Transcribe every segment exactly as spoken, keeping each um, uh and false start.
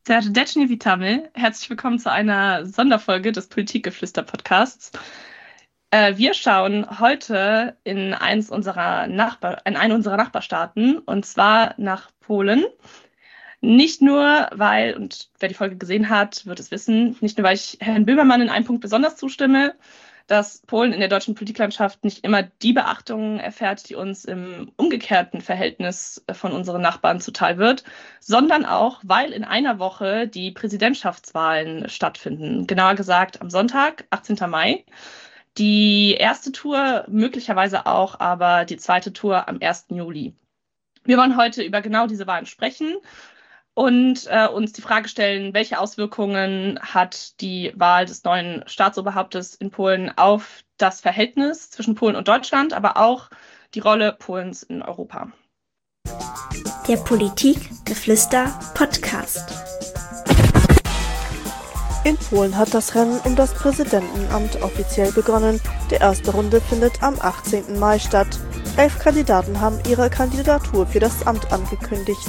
Serdeczny witamy. Herzlich willkommen zu einer Sonderfolge des Politikgeflüster-Podcasts. Äh, wir schauen heute in, eins unserer Nachbar- in einen unserer Nachbarstaaten, und zwar nach Polen. Nicht nur, weil, und wer die Folge gesehen hat, wird es wissen, nicht nur, weil ich Herrn Böhmermann in einem Punkt besonders zustimme, dass Polen in der deutschen Politiklandschaft nicht immer die Beachtung erfährt, die uns im umgekehrten Verhältnis von unseren Nachbarn zuteil wird, sondern auch, weil in einer Woche die Präsidentschaftswahlen stattfinden. Genauer gesagt am Sonntag, achtzehnten Mai. Die erste Tour möglicherweise auch, aber die zweite Tour am ersten Juli. Wir wollen heute über genau diese Wahlen sprechen und äh, uns die Frage stellen, welche Auswirkungen hat die Wahl des neuen Staatsoberhauptes in Polen auf das Verhältnis zwischen Polen und Deutschland, aber auch die Rolle Polens in Europa. Der Politikgeflüster-Podcast. In Polen hat das Rennen um das Präsidentenamt offiziell begonnen. Die erste Runde findet am achtzehnten Mai statt. Elf Kandidaten haben ihre Kandidatur für das Amt angekündigt.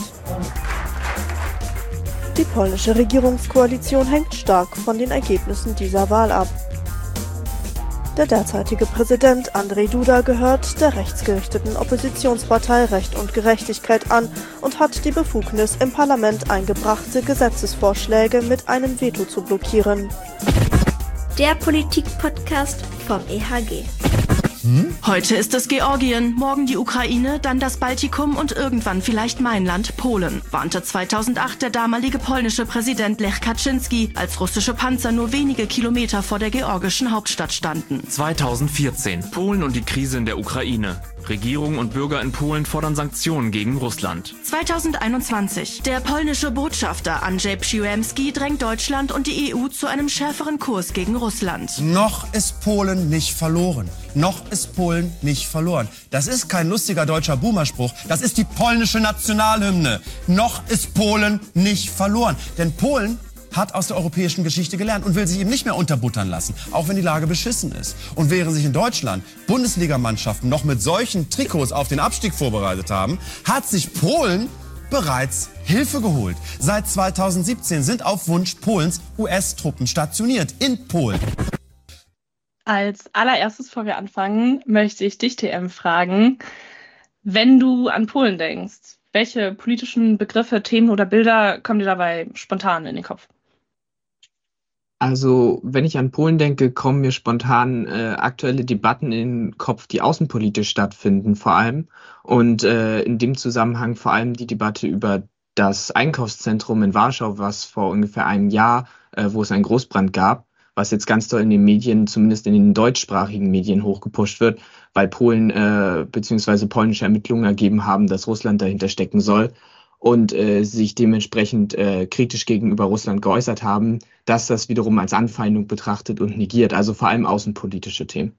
Die polnische Regierungskoalition hängt stark von den Ergebnissen dieser Wahl ab. Der derzeitige Präsident Andrzej Duda gehört der rechtsgerichteten Oppositionspartei Recht und Gerechtigkeit an und hat die Befugnis, im Parlament eingebrachte Gesetzesvorschläge mit einem Veto zu blockieren. Der Politik-Podcast vom E H G. Heute ist es Georgien, morgen die Ukraine, dann das Baltikum und irgendwann vielleicht mein Land, Polen, warnte zweitausendacht der damalige polnische Präsident Lech Kaczynski, als russische Panzer nur wenige Kilometer vor der georgischen Hauptstadt standen. zweitausendvierzehn. Polen und die Krise in der Ukraine. Regierung und Bürger in Polen fordern Sanktionen gegen Russland. zweitausendeinundzwanzig. Der polnische Botschafter Andrzej Przyłębski drängt Deutschland und die E U zu einem schärferen Kurs gegen Russland. Noch ist Polen nicht verloren. Noch ist Polen nicht verloren. Das ist kein lustiger deutscher Boomerspruch. Das ist die polnische Nationalhymne. Noch ist Polen nicht verloren. Denn Polen hat aus der europäischen Geschichte gelernt und will sich eben nicht mehr unterbuttern lassen, auch wenn die Lage beschissen ist. Und während sich in Deutschland Bundesligamannschaften noch mit solchen Trikots auf den Abstieg vorbereitet haben, hat sich Polen bereits Hilfe geholt. Seit zweitausendsiebzehn sind auf Wunsch Polens U S-Truppen stationiert in Polen. Als allererstes, bevor wir anfangen, möchte ich dich, T M, fragen, wenn du an Polen denkst, welche politischen Begriffe, Themen oder Bilder kommen dir dabei spontan in den Kopf? Also, wenn ich an Polen denke, kommen mir spontan äh, aktuelle Debatten in den Kopf, die außenpolitisch stattfinden vor allem. Und äh, in dem Zusammenhang vor allem die Debatte über das Einkaufszentrum in Warschau, was vor ungefähr einem Jahr, äh, wo es einen Großbrand gab, was jetzt ganz doll in den Medien, zumindest in den deutschsprachigen Medien hochgepusht wird, weil Polen äh, bzw. polnische Ermittlungen ergeben haben, dass Russland dahinter stecken soll. Und äh, sich dementsprechend äh, kritisch gegenüber Russland geäußert haben, dass das wiederum als Anfeindung betrachtet und negiert, also vor allem außenpolitische Themen.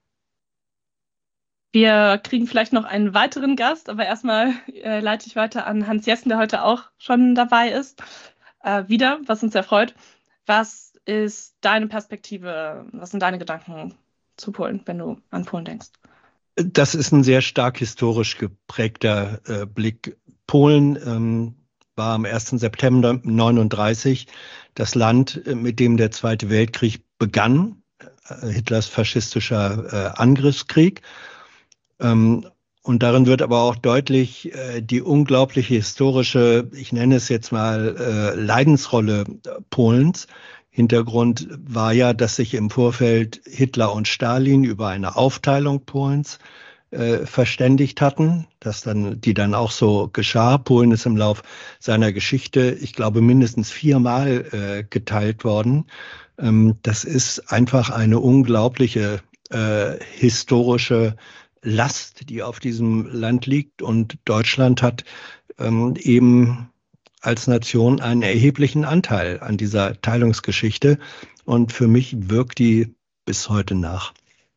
Wir kriegen vielleicht noch einen weiteren Gast, aber erstmal äh, leite ich weiter an Hans Jessen, der heute auch schon dabei ist. Äh, wieder, was uns sehr freut. Was ist deine Perspektive, was sind deine Gedanken zu Polen, wenn du an Polen denkst? Das ist ein sehr stark historisch geprägter äh, Blick. Polen ähm, war am ersten September neunzehnhundertneununddreißig das Land, mit dem der Zweite Weltkrieg begann, äh, Hitlers faschistischer äh, Angriffskrieg. Ähm, und darin wird aber auch deutlich äh, die unglaubliche historische, ich nenne es jetzt mal, äh, Leidensrolle Polens. Hintergrund war ja, dass sich im Vorfeld Hitler und Stalin über eine Aufteilung Polens Äh, verständigt hatten, dass dann, die dann auch so geschah. Polen ist im Lauf seiner Geschichte, ich glaube, mindestens viermal äh, geteilt worden. Ähm, das ist einfach eine unglaubliche äh, historische Last, die auf diesem Land liegt. Und Deutschland hat ähm, eben als Nation einen erheblichen Anteil an dieser Teilungsgeschichte. Und für mich wirkt die bis heute nach.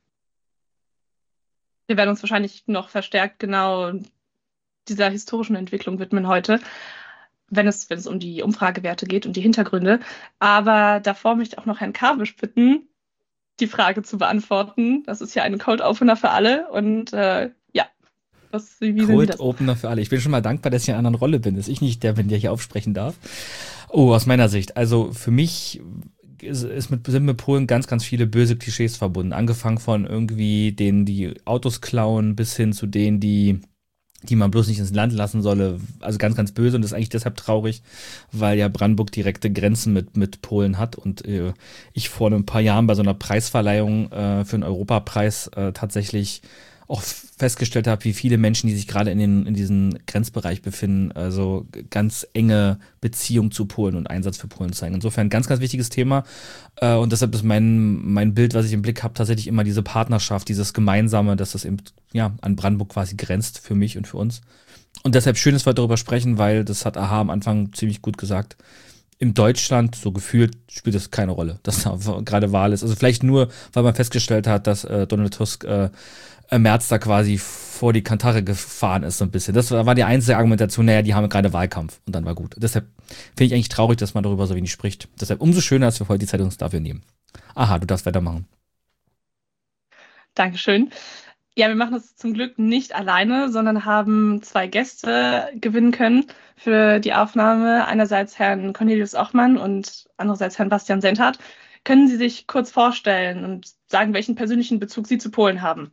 Wir werden uns wahrscheinlich noch verstärkt genau dieser historischen Entwicklung widmen heute, wenn es, wenn es um die Umfragewerte geht und die Hintergründe. Aber davor möchte ich auch noch Herrn Kawisch bitten, die Frage zu beantworten. Das ist ja ein Cold Opener für alle. Und äh, ja, was, wie sehen Sie Cold das? Opener für alle. Ich bin schon mal dankbar, dass ich in einer anderen Rolle bin, dass ich nicht der bin, der hier aufsprechen darf. Oh, aus meiner Sicht. Also für mich ist, ist mit, sind mit Polen ganz, ganz viele böse Klischees verbunden. Angefangen von irgendwie denen, die Autos klauen, bis hin zu denen, die die man bloß nicht ins Land lassen solle. Also ganz, ganz böse. Und das ist eigentlich deshalb traurig, weil ja Brandenburg direkte Grenzen mit, mit Polen hat. Und äh, ich vor ein paar Jahren bei so einer Preisverleihung äh, für einen Europapreis äh, tatsächlich auch festgestellt habe, wie viele Menschen, die sich gerade in, den, in diesem Grenzbereich befinden, also ganz enge Beziehung zu Polen und Einsatz für Polen zeigen. Insofern ein ganz, ganz wichtiges Thema. Äh, und deshalb ist mein, mein Bild, was ich im Blick habe, tatsächlich immer diese Partnerschaft, dieses Gemeinsame, dass das eben ja, an Brandenburg quasi grenzt für mich und für uns. Und deshalb schön, dass wir darüber sprechen, weil das hat Aha am Anfang ziemlich gut gesagt. In Deutschland, so gefühlt, spielt das keine Rolle, dass da gerade Wahl ist. Also vielleicht nur, weil man festgestellt hat, dass äh, Donald Tusk äh, im März da quasi vor die Kantare gefahren ist, so ein bisschen. Das war die einzige Argumentation, naja, die haben gerade Wahlkampf und dann war gut. Deshalb finde ich eigentlich traurig, dass man darüber so wenig spricht. Deshalb umso schöner, dass wir heute die Zeit uns dafür nehmen. Aha, du darfst weitermachen. Dankeschön. Ja, wir machen das zum Glück nicht alleine, sondern haben zwei Gäste gewinnen können für die Aufnahme. Einerseits Herrn Cornelius Ochmann und andererseits Herrn Bastian Senthardt. Können Sie sich kurz vorstellen und sagen, welchen persönlichen Bezug Sie zu Polen haben?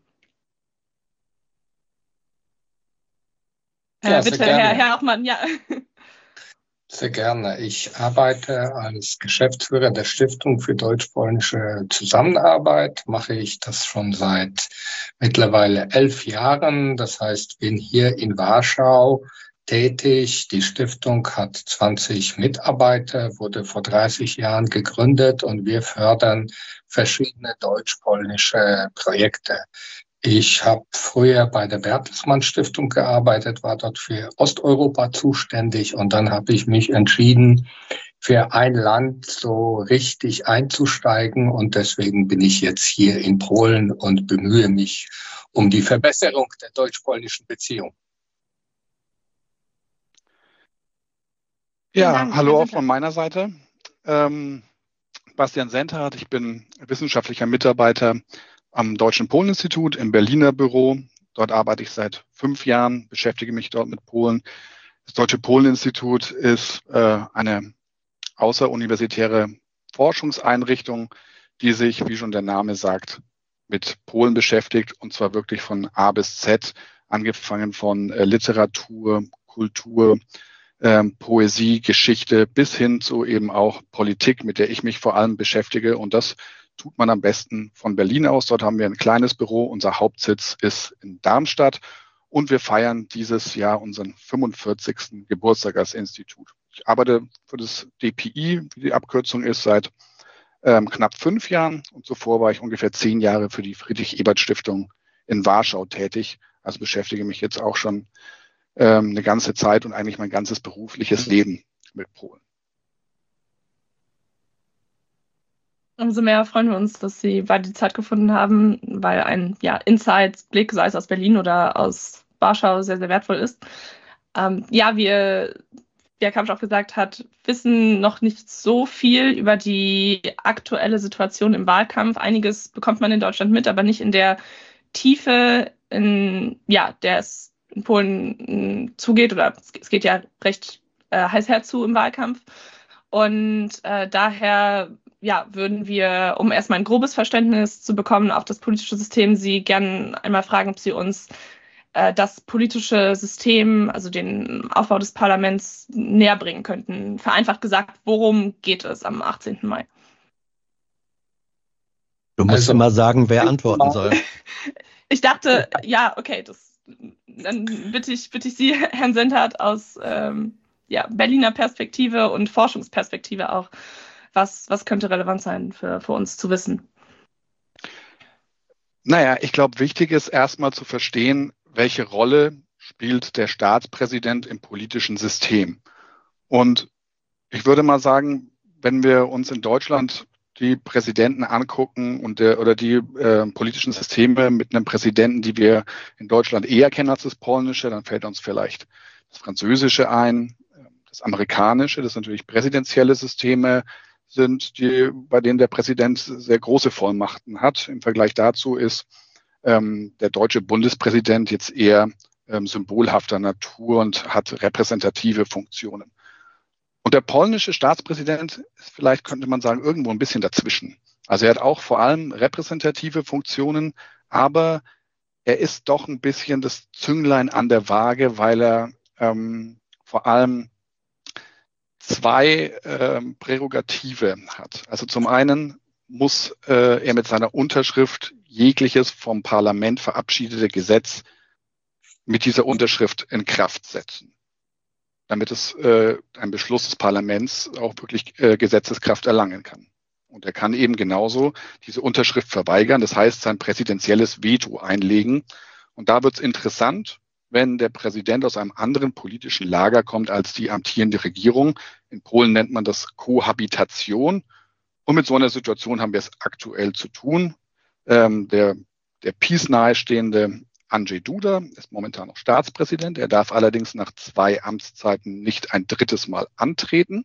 Ja, äh, bitte, Herr, Herr Ochmann, ja. Sehr gerne. Ich arbeite als Geschäftsführer der Stiftung für deutsch-polnische Zusammenarbeit. Mache ich das schon seit mittlerweile elf Jahren. Das heißt, bin hier in Warschau tätig. Die Stiftung hat zwanzig Mitarbeiter, wurde vor dreißig Jahren gegründet und wir fördern verschiedene deutsch-polnische Projekte. Ich habe früher bei der Bertelsmann Stiftung gearbeitet, war dort für Osteuropa zuständig und dann habe ich mich entschieden, für ein Land so richtig einzusteigen und deswegen bin ich jetzt hier in Polen und bemühe mich um die Verbesserung der deutsch-polnischen Beziehung. Ja, Dank, hallo auch von meiner Seite. Ähm, Bastian Senthardt, ich bin wissenschaftlicher Mitarbeiter am Deutschen Polen-Institut im Berliner Büro. Dort arbeite ich seit fünf Jahren, beschäftige mich dort mit Polen. Das Deutsche Polen-Institut ist äh, eine außeruniversitäre Forschungseinrichtung, die sich, wie schon der Name sagt, mit Polen beschäftigt und zwar wirklich von A bis Z, angefangen von äh, Literatur, Kultur, ähm, Poesie, Geschichte bis hin zu eben auch Politik, mit der ich mich vor allem beschäftige und das tut man am besten von Berlin aus. Dort haben wir ein kleines Büro. Unser Hauptsitz ist in Darmstadt und wir feiern dieses Jahr unseren fünfundvierzigsten Geburtstag als Institut. Ich arbeite für das D P I, wie die Abkürzung ist, seit ähm, knapp fünf Jahren und zuvor war ich ungefähr zehn Jahre für die Friedrich-Ebert-Stiftung in Warschau tätig. Also beschäftige mich jetzt auch schon ähm, eine ganze Zeit und eigentlich mein ganzes berufliches Leben mit Polen. Umso mehr freuen wir uns, dass Sie beide die Zeit gefunden haben, weil ein ja, Inside-Blick, sei es aus Berlin oder aus Warschau, sehr, sehr wertvoll ist. Ähm, ja, wir, wie Herr Kapsch auch gesagt hat, wissen noch nicht so viel über die aktuelle Situation im Wahlkampf. Einiges bekommt man in Deutschland mit, aber nicht in der Tiefe, in, ja, der es in Polen zugeht. Oder es geht ja recht äh, heiß herzu im Wahlkampf. Und äh, daher ja, würden wir, um erstmal ein grobes Verständnis zu bekommen auf das politische System, Sie gerne einmal fragen, ob Sie uns äh, das politische System, also den Aufbau des Parlaments, näher bringen könnten. Vereinfacht gesagt, worum geht es am achtzehnten Mai? Du musst also, immer sagen, wer antworten soll. Ich dachte, ja, okay, das, dann bitte ich, bitte ich Sie, Herrn Senthardt, aus ähm, ja, Berliner Perspektive und Forschungsperspektive auch. Was, was könnte relevant sein für, für uns zu wissen? Naja, ich glaube, wichtig ist erstmal zu verstehen, welche Rolle spielt der Staatspräsident im politischen System. Und ich würde mal sagen, wenn wir uns in Deutschland die Präsidenten angucken und der, oder die äh, politischen Systeme mit einem Präsidenten, die wir in Deutschland eher kennen als das polnische, dann fällt uns vielleicht das französische ein, das amerikanische, das natürlich präsidentielle Systeme sind, die, bei denen der Präsident sehr große Vollmachten hat. Im Vergleich dazu ist ähm, der deutsche Bundespräsident jetzt eher ähm, symbolhafter Natur und hat repräsentative Funktionen. Und der polnische Staatspräsident ist vielleicht, könnte man sagen, irgendwo ein bisschen dazwischen. Also er hat auch vor allem repräsentative Funktionen, aber er ist doch ein bisschen das Zünglein an der Waage, weil er ähm, vor allem zwei ähm, Prärogative hat. Also zum einen muss äh, er mit seiner Unterschrift jegliches vom Parlament verabschiedete Gesetz mit dieser Unterschrift in Kraft setzen, damit es äh, ein Beschluss des Parlaments auch wirklich äh, Gesetzeskraft erlangen kann. Und er kann eben genauso diese Unterschrift verweigern, das heißt sein präsidentielles Veto einlegen. Und da wird es interessant, wenn der Präsident aus einem anderen politischen Lager kommt als die amtierende Regierung. In Polen nennt man das Kohabitation. Und mit so einer Situation haben wir es aktuell zu tun. Ähm, der, der PiS nahestehende Andrzej Duda ist momentan noch Staatspräsident. Er darf allerdings nach zwei Amtszeiten nicht ein drittes Mal antreten.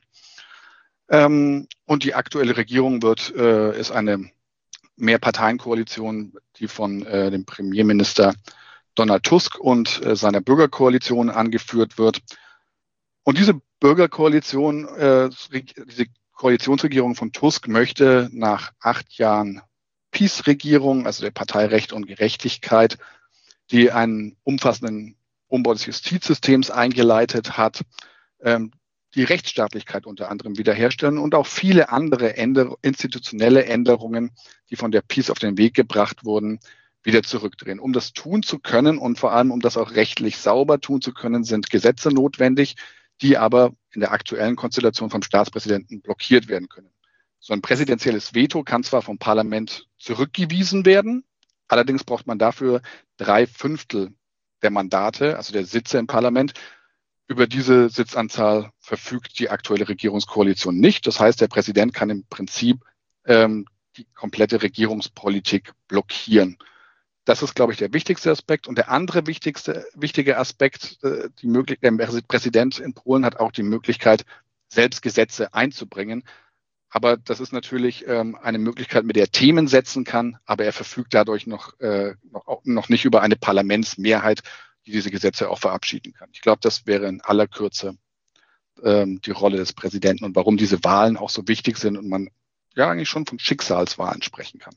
Ähm, und die aktuelle Regierung wird, äh, ist eine Mehrparteienkoalition, die von äh, dem Premierminister Donald Tusk und äh, seiner Bürgerkoalition angeführt wird. Und diese Bürgerkoalition, äh, diese Koalitionsregierung von Tusk möchte nach acht Jahren PiS-Regierung, also der Partei Recht und Gerechtigkeit, die einen umfassenden Umbau des Justizsystems eingeleitet hat, ähm, die Rechtsstaatlichkeit unter anderem wiederherstellen und auch viele andere Änder- institutionelle Änderungen, die von der PiS auf den Weg gebracht wurden, wieder zurückdrehen. Um das tun zu können und vor allem um das auch rechtlich sauber tun zu können, sind Gesetze notwendig, die aber in der aktuellen Konstellation vom Staatspräsidenten blockiert werden können. So ein präsidentielles Veto kann zwar vom Parlament zurückgewiesen werden, allerdings braucht man dafür drei Fünftel der Mandate, also der Sitze im Parlament. Über diese Sitzanzahl verfügt die aktuelle Regierungskoalition nicht. Das heißt, der Präsident kann im Prinzip ähm, die komplette Regierungspolitik blockieren. Das ist, glaube ich, der wichtigste Aspekt. Und der andere wichtigste, wichtige Aspekt, äh, die möglich- der Präsident in Polen hat auch die Möglichkeit, selbst Gesetze einzubringen. Aber das ist natürlich ähm, eine Möglichkeit, mit der er Themen setzen kann, aber er verfügt dadurch noch, äh, noch, noch nicht über eine Parlamentsmehrheit, die diese Gesetze auch verabschieden kann. Ich glaube, das wäre in aller Kürze ähm, die Rolle des Präsidenten und warum diese Wahlen auch so wichtig sind und man ja eigentlich schon von Schicksalswahlen sprechen kann.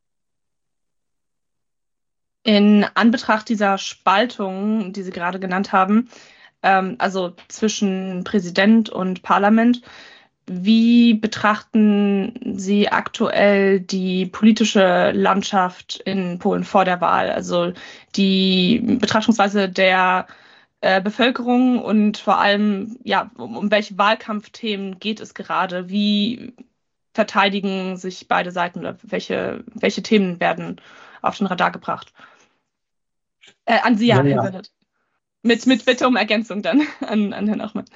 In Anbetracht dieser Spaltung, die Sie gerade genannt haben, ähm, also zwischen Präsident und Parlament, wie betrachten Sie aktuell die politische Landschaft in Polen vor der Wahl? Also die Betrachtungsweise der äh, Bevölkerung und vor allem, ja, um, um welche Wahlkampfthemen geht es gerade? Wie verteidigen sich beide Seiten oder welche, welche Themen werden auf den Radar gebracht? Äh, an Sie, ja, ja. Herr Sennett. Mit, mit Bitte um Ergänzung dann an, an Herrn Achmann.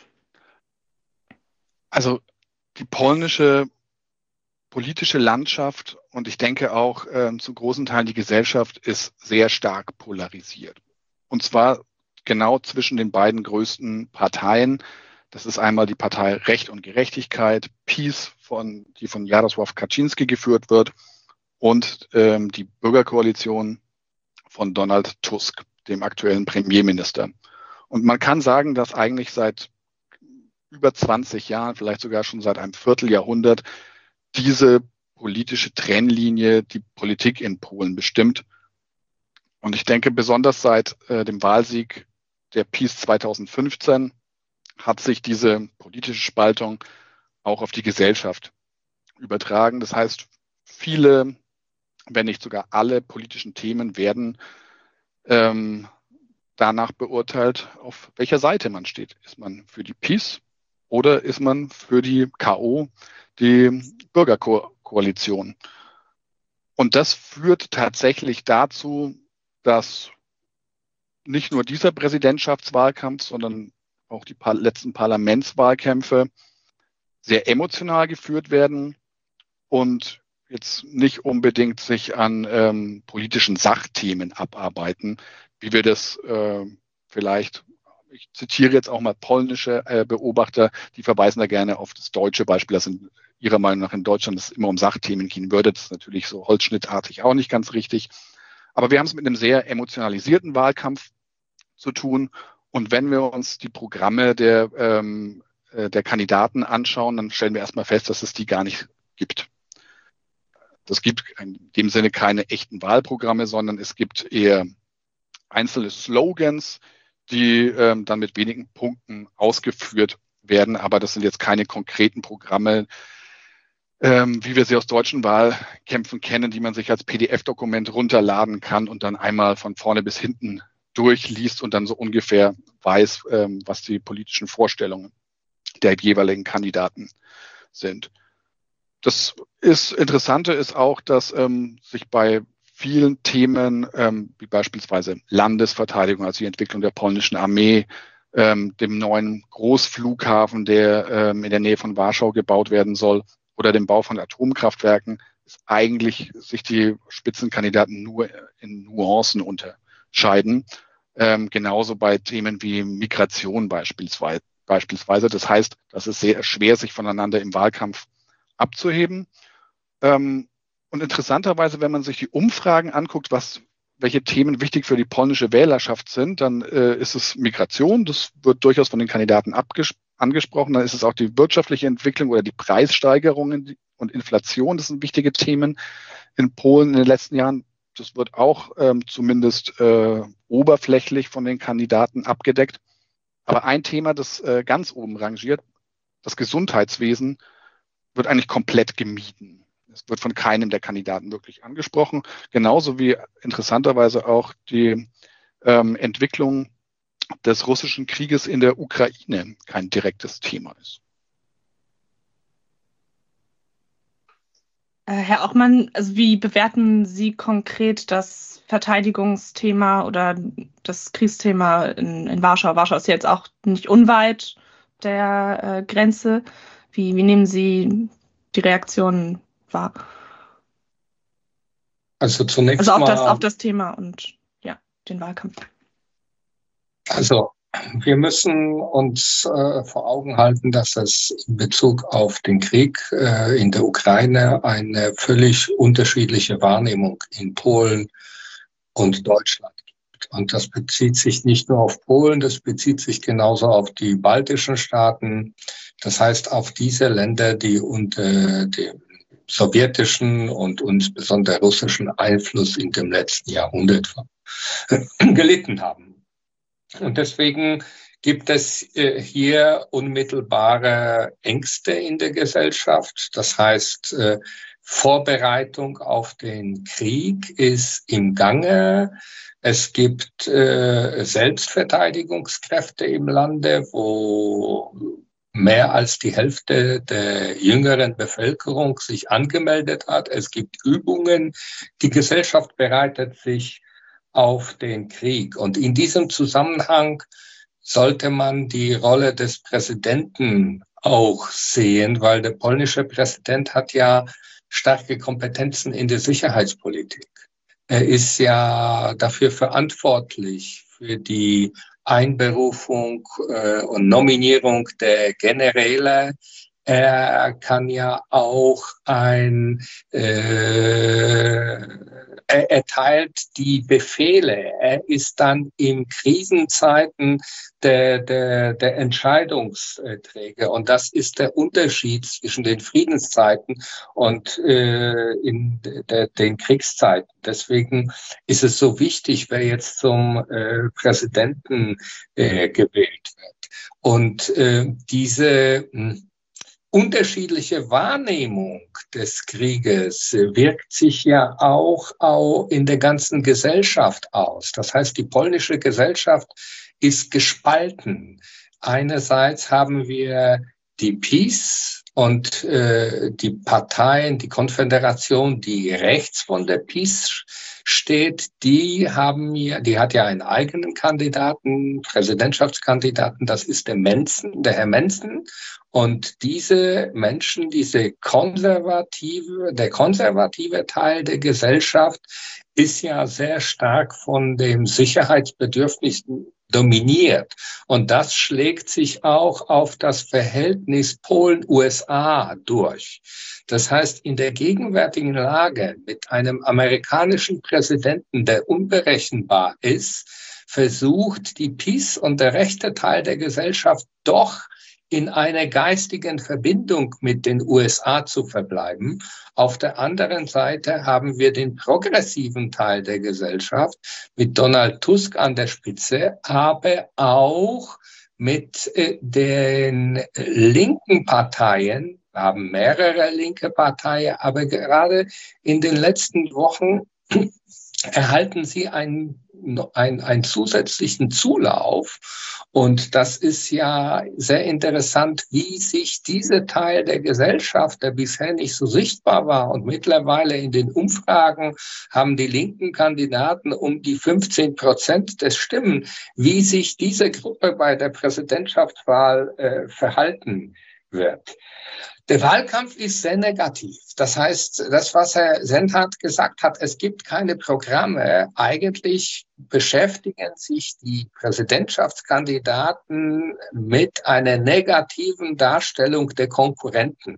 Also die polnische politische Landschaft und ich denke auch äh, zu großen Teilen die Gesellschaft ist sehr stark polarisiert. Und zwar genau zwischen den beiden größten Parteien. Das ist einmal die Partei Recht und Gerechtigkeit, PiS, von, die von Jarosław Kaczyński geführt wird, und ähm, die Bürgerkoalition von Donald Tusk, dem aktuellen Premierminister. Und man kann sagen, dass eigentlich seit über zwanzig Jahren, vielleicht sogar schon seit einem Vierteljahrhundert, diese politische Trennlinie die Politik in Polen bestimmt. Und ich denke, besonders seit äh, dem Wahlsieg der PiS zweitausendfünfzehn hat sich diese politische Spaltung auch auf die Gesellschaft übertragen. Das heißt, viele, wenn nicht sogar alle politischen Themen werden ähm, danach beurteilt, auf welcher Seite man steht. Ist man für die PiS oder ist man für die K O, die Bürgerkoalition? Und das führt tatsächlich dazu, dass nicht nur dieser Präsidentschaftswahlkampf, sondern auch die par- letzten Parlamentswahlkämpfe sehr emotional geführt werden und jetzt nicht unbedingt sich an ähm, politischen Sachthemen abarbeiten, wie wir das äh, vielleicht, ich zitiere jetzt auch mal polnische äh, Beobachter, die verweisen da gerne auf das deutsche Beispiel, dass in ihrer Meinung nach in Deutschland es immer um Sachthemen gehen würde. Das ist natürlich so holzschnittartig auch nicht ganz richtig. Aber wir haben es mit einem sehr emotionalisierten Wahlkampf zu tun. Und wenn wir uns die Programme der ähm, äh, der Kandidaten anschauen, dann stellen wir erstmal fest, dass es die gar nicht gibt. Das gibt in dem Sinne keine echten Wahlprogramme, sondern es gibt eher einzelne Slogans, die ähm, dann mit wenigen Punkten ausgeführt werden. Aber das sind jetzt keine konkreten Programme, ähm, wie wir sie aus deutschen Wahlkämpfen kennen, die man sich als P D F-Dokument runterladen kann und dann einmal von vorne bis hinten durchliest und dann so ungefähr weiß, ähm, was die politischen Vorstellungen der jeweiligen Kandidaten sind. Das ist, Interessante ist auch, dass ähm, sich bei vielen Themen, ähm, wie beispielsweise Landesverteidigung, also die Entwicklung der polnischen Armee, ähm, dem neuen Großflughafen, der ähm, in der Nähe von Warschau gebaut werden soll, oder dem Bau von Atomkraftwerken, ist eigentlich sich die Spitzenkandidaten nur in Nuancen unterscheiden. Ähm, genauso bei Themen wie Migration beispielsweise. beispielsweise. Das heißt, das ist sehr schwer, sich voneinander im Wahlkampf abzuheben. Ähm, und interessanterweise, wenn man sich die Umfragen anguckt, was, welche Themen wichtig für die polnische Wählerschaft sind, dann äh, ist es Migration. Das wird durchaus von den Kandidaten abges- angesprochen. Dann ist es auch die wirtschaftliche Entwicklung oder die Preissteigerungen und Inflation. Das sind wichtige Themen in Polen in den letzten Jahren. Das wird auch ähm, zumindest äh, oberflächlich von den Kandidaten abgedeckt. Aber ein Thema, das äh, ganz oben rangiert, das Gesundheitswesen, wird eigentlich komplett gemieden. Es wird von keinem der Kandidaten wirklich angesprochen. Genauso wie interessanterweise auch die ähm, Entwicklung des russischen Krieges in der Ukraine kein direktes Thema ist. Herr Ochmann, also wie bewerten Sie konkret das Verteidigungsthema oder das Kriegsthema in, in Warschau? Warschau ist jetzt auch nicht unweit der äh, Grenze. Wie, wie nehmen Sie die Reaktionen wahr? Also zunächst also auf mal, das, auf das Thema und ja, den Wahlkampf. Also wir müssen uns äh, vor Augen halten, dass es in Bezug auf den Krieg äh, in der Ukraine eine völlig unterschiedliche Wahrnehmung in Polen und Deutschland gibt. Und das bezieht sich nicht nur auf Polen, das bezieht sich genauso auf die baltischen Staaten. Das heißt, auf diese Länder, die unter dem sowjetischen und insbesondere russischen Einfluss in dem letzten Jahrhundert gelitten haben. Und deswegen gibt es äh, hier unmittelbare Ängste in der Gesellschaft. Das heißt, äh, Vorbereitung auf den Krieg ist im Gange. Es gibt äh, Selbstverteidigungskräfte im Lande, wo mehr als die Hälfte der jüngeren Bevölkerung sich angemeldet hat. Es gibt Übungen. Die Gesellschaft bereitet sich auf den Krieg. Und in diesem Zusammenhang sollte man die Rolle des Präsidenten auch sehen, weil der polnische Präsident hat ja starke Kompetenzen in der Sicherheitspolitik. Er ist ja dafür verantwortlich, für die Einberufung äh, und Nominierung der Generäle. Er kann ja auch ein, äh, er erteilt die Befehle. Er ist dann in Krisenzeiten der, der, der Entscheidungsträger. Und das ist der Unterschied zwischen den Friedenszeiten und äh, in de, den Kriegszeiten. Deswegen ist es so wichtig, wer jetzt zum äh, Präsidenten äh, gewählt wird. Und äh, diese mh, unterschiedliche Wahrnehmung des Krieges wirkt sich ja auch, auch in der ganzen Gesellschaft aus. Das heißt, die polnische Gesellschaft ist gespalten. Einerseits haben wir die PiS und äh, die Parteien, die Konföderation, die rechts von der PiS steht, die haben ja, die hat ja einen eigenen Kandidaten, Präsidentschaftskandidaten, das ist der Menzen, der Herr Menzen. Und diese Menschen, diese konservative, der konservative Teil der Gesellschaft ist ja sehr stark von dem Sicherheitsbedürfnis dominiert. Und das schlägt sich auch auf das Verhältnis Polen-U S A durch. Das heißt, in der gegenwärtigen Lage mit einem amerikanischen Präsidenten, der unberechenbar ist, versucht die PiS und der rechte Teil der Gesellschaft doch in einer geistigen Verbindung mit den U S A zu verbleiben. Auf der anderen Seite haben wir den progressiven Teil der Gesellschaft mit Donald Tusk an der Spitze, aber auch mit äh, den linken Parteien. Wir haben mehrere linke Parteien, aber gerade in den letzten Wochen erhalten sie einen, einen, einen zusätzlichen Zulauf. Und das ist ja sehr interessant, wie sich dieser Teil der Gesellschaft, der bisher nicht so sichtbar war und mittlerweile in den Umfragen haben die linken Kandidaten um die fünfzehn Prozent des Stimmen, wie sich diese Gruppe bei der Präsidentschaftswahl äh, verhalten wird. Der Wahlkampf ist sehr negativ. Das heißt, das, was Herr Sennhardt gesagt hat, es gibt keine Programme. Eigentlich beschäftigen sich die Präsidentschaftskandidaten mit einer negativen Darstellung der Konkurrenten.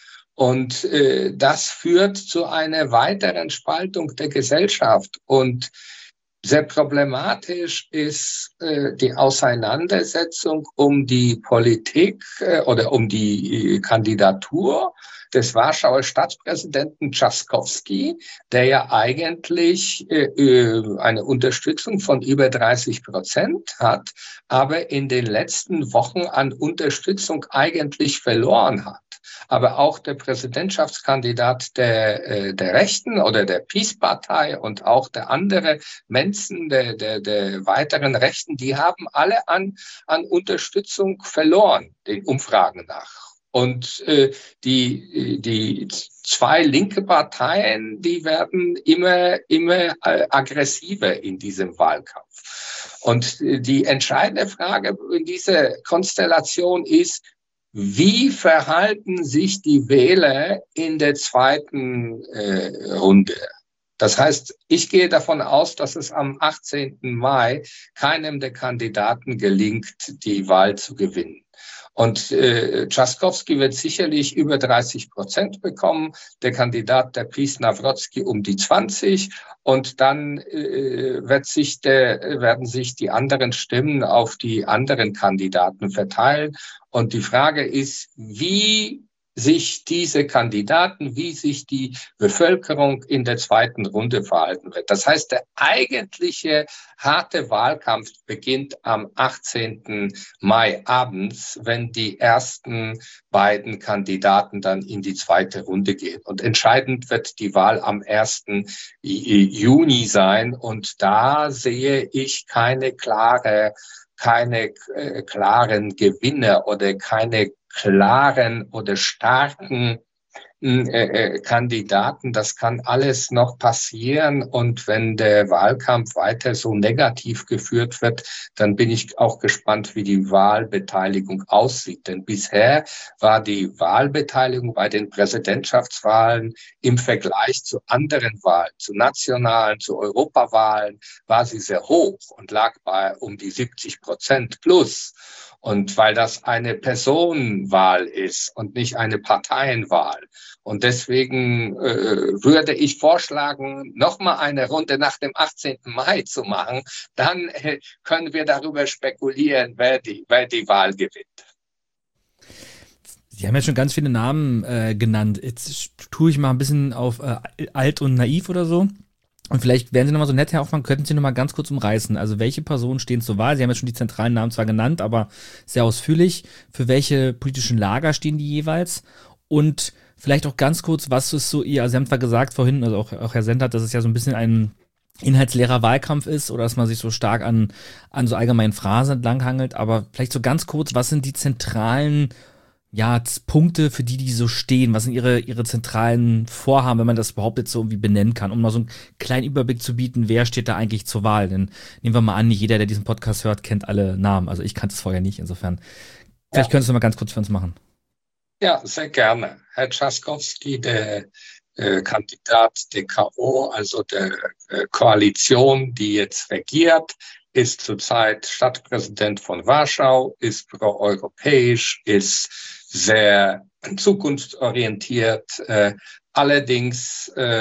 Und äh, das führt zu einer weiteren Spaltung der Gesellschaft. Und sehr problematisch ist äh, die Auseinandersetzung um die Politik äh, oder um die äh, Kandidatur des Warschauer Stadtpräsidenten Trzaskowski, der ja eigentlich äh, eine Unterstützung von über dreißig Prozent hat, aber in den letzten Wochen an Unterstützung eigentlich verloren hat. Aber auch der Präsidentschaftskandidat der, der Rechten oder der Peace-Partei und auch der andere Menschen der, der, der weiteren Rechten, die haben alle an, an Unterstützung verloren, den Umfragen nach. Und äh, die, die zwei linke Parteien, die werden immer, immer äh, aggressiver in diesem Wahlkampf. Und äh, die entscheidende Frage in dieser Konstellation ist, wie verhalten sich die Wähler in der zweiten äh, Runde? Das heißt, ich gehe davon aus, dass es am achtzehnten Mai keinem der Kandidaten gelingt, die Wahl zu gewinnen. Und äh, Trzaskowski wird sicherlich über dreißig Prozent bekommen, der Kandidat der Peace Nawrocki um die zwanzig und dann äh, wird sich der, werden sich die anderen Stimmen auf die anderen Kandidaten verteilen. Und die Frage ist, wie sich diese Kandidaten, wie sich die Bevölkerung in der zweiten Runde verhalten wird. Das heißt, der eigentliche harte Wahlkampf beginnt am achtzehnten Mai abends, wenn die ersten beiden Kandidaten dann in die zweite Runde gehen. Und entscheidend wird die Wahl am ersten Juni sein. Und da sehe ich keine klare, keine äh, klaren Gewinner oder keine klaren oder starken äh, Kandidaten. Das kann alles noch passieren. Und wenn der Wahlkampf weiter so negativ geführt wird, dann bin ich auch gespannt, wie die Wahlbeteiligung aussieht. Denn bisher war die Wahlbeteiligung bei den Präsidentschaftswahlen im Vergleich zu anderen Wahlen, zu nationalen, zu Europawahlen, war sie sehr hoch und lag bei um die siebzig Prozent plus. Und weil das eine Personenwahl ist und nicht eine Parteienwahl. Und deswegen äh, würde ich vorschlagen, nochmal eine Runde nach dem achtzehnten Mai zu machen. Dann äh, können wir darüber spekulieren, wer die, wer die Wahl gewinnt. Sie haben ja schon ganz viele Namen äh, genannt. Jetzt tue ich mal ein bisschen auf äh, alt und naiv oder so. Und vielleicht werden Sie nochmal so nett, Herr Hoffmann, könnten Sie nochmal ganz kurz umreißen. Also welche Personen stehen zur Wahl? Sie haben ja schon die zentralen Namen zwar genannt, aber sehr ausführlich. Für welche politischen Lager stehen die jeweils? Und vielleicht auch ganz kurz, was ist so Ihr, also Sie haben zwar gesagt vorhin, also auch, auch Herr Sennhardt, dass es ja so ein bisschen ein inhaltsleerer Wahlkampf ist oder dass man sich so stark an, an so allgemeinen Phrasen entlanghangelt, aber vielleicht so ganz kurz, was sind die zentralen ja, Punkte, für die die so stehen? Was sind ihre, ihre zentralen Vorhaben, wenn man das überhaupt jetzt so irgendwie benennen kann, um mal so einen kleinen Überblick zu bieten, wer steht da eigentlich zur Wahl? Denn nehmen wir mal an, nicht jeder, der diesen Podcast hört, kennt alle Namen. Also ich kannte es vorher nicht, insofern. Vielleicht ja. Könntest du mal ganz kurz für uns machen. Ja, sehr gerne. Herr Trzaskowski, der äh, Kandidat der K O, also der äh, Koalition, die jetzt regiert, ist zurzeit Stadtpräsident von Warschau, ist proeuropäisch, ist sehr zukunftsorientiert. Äh, allerdings äh,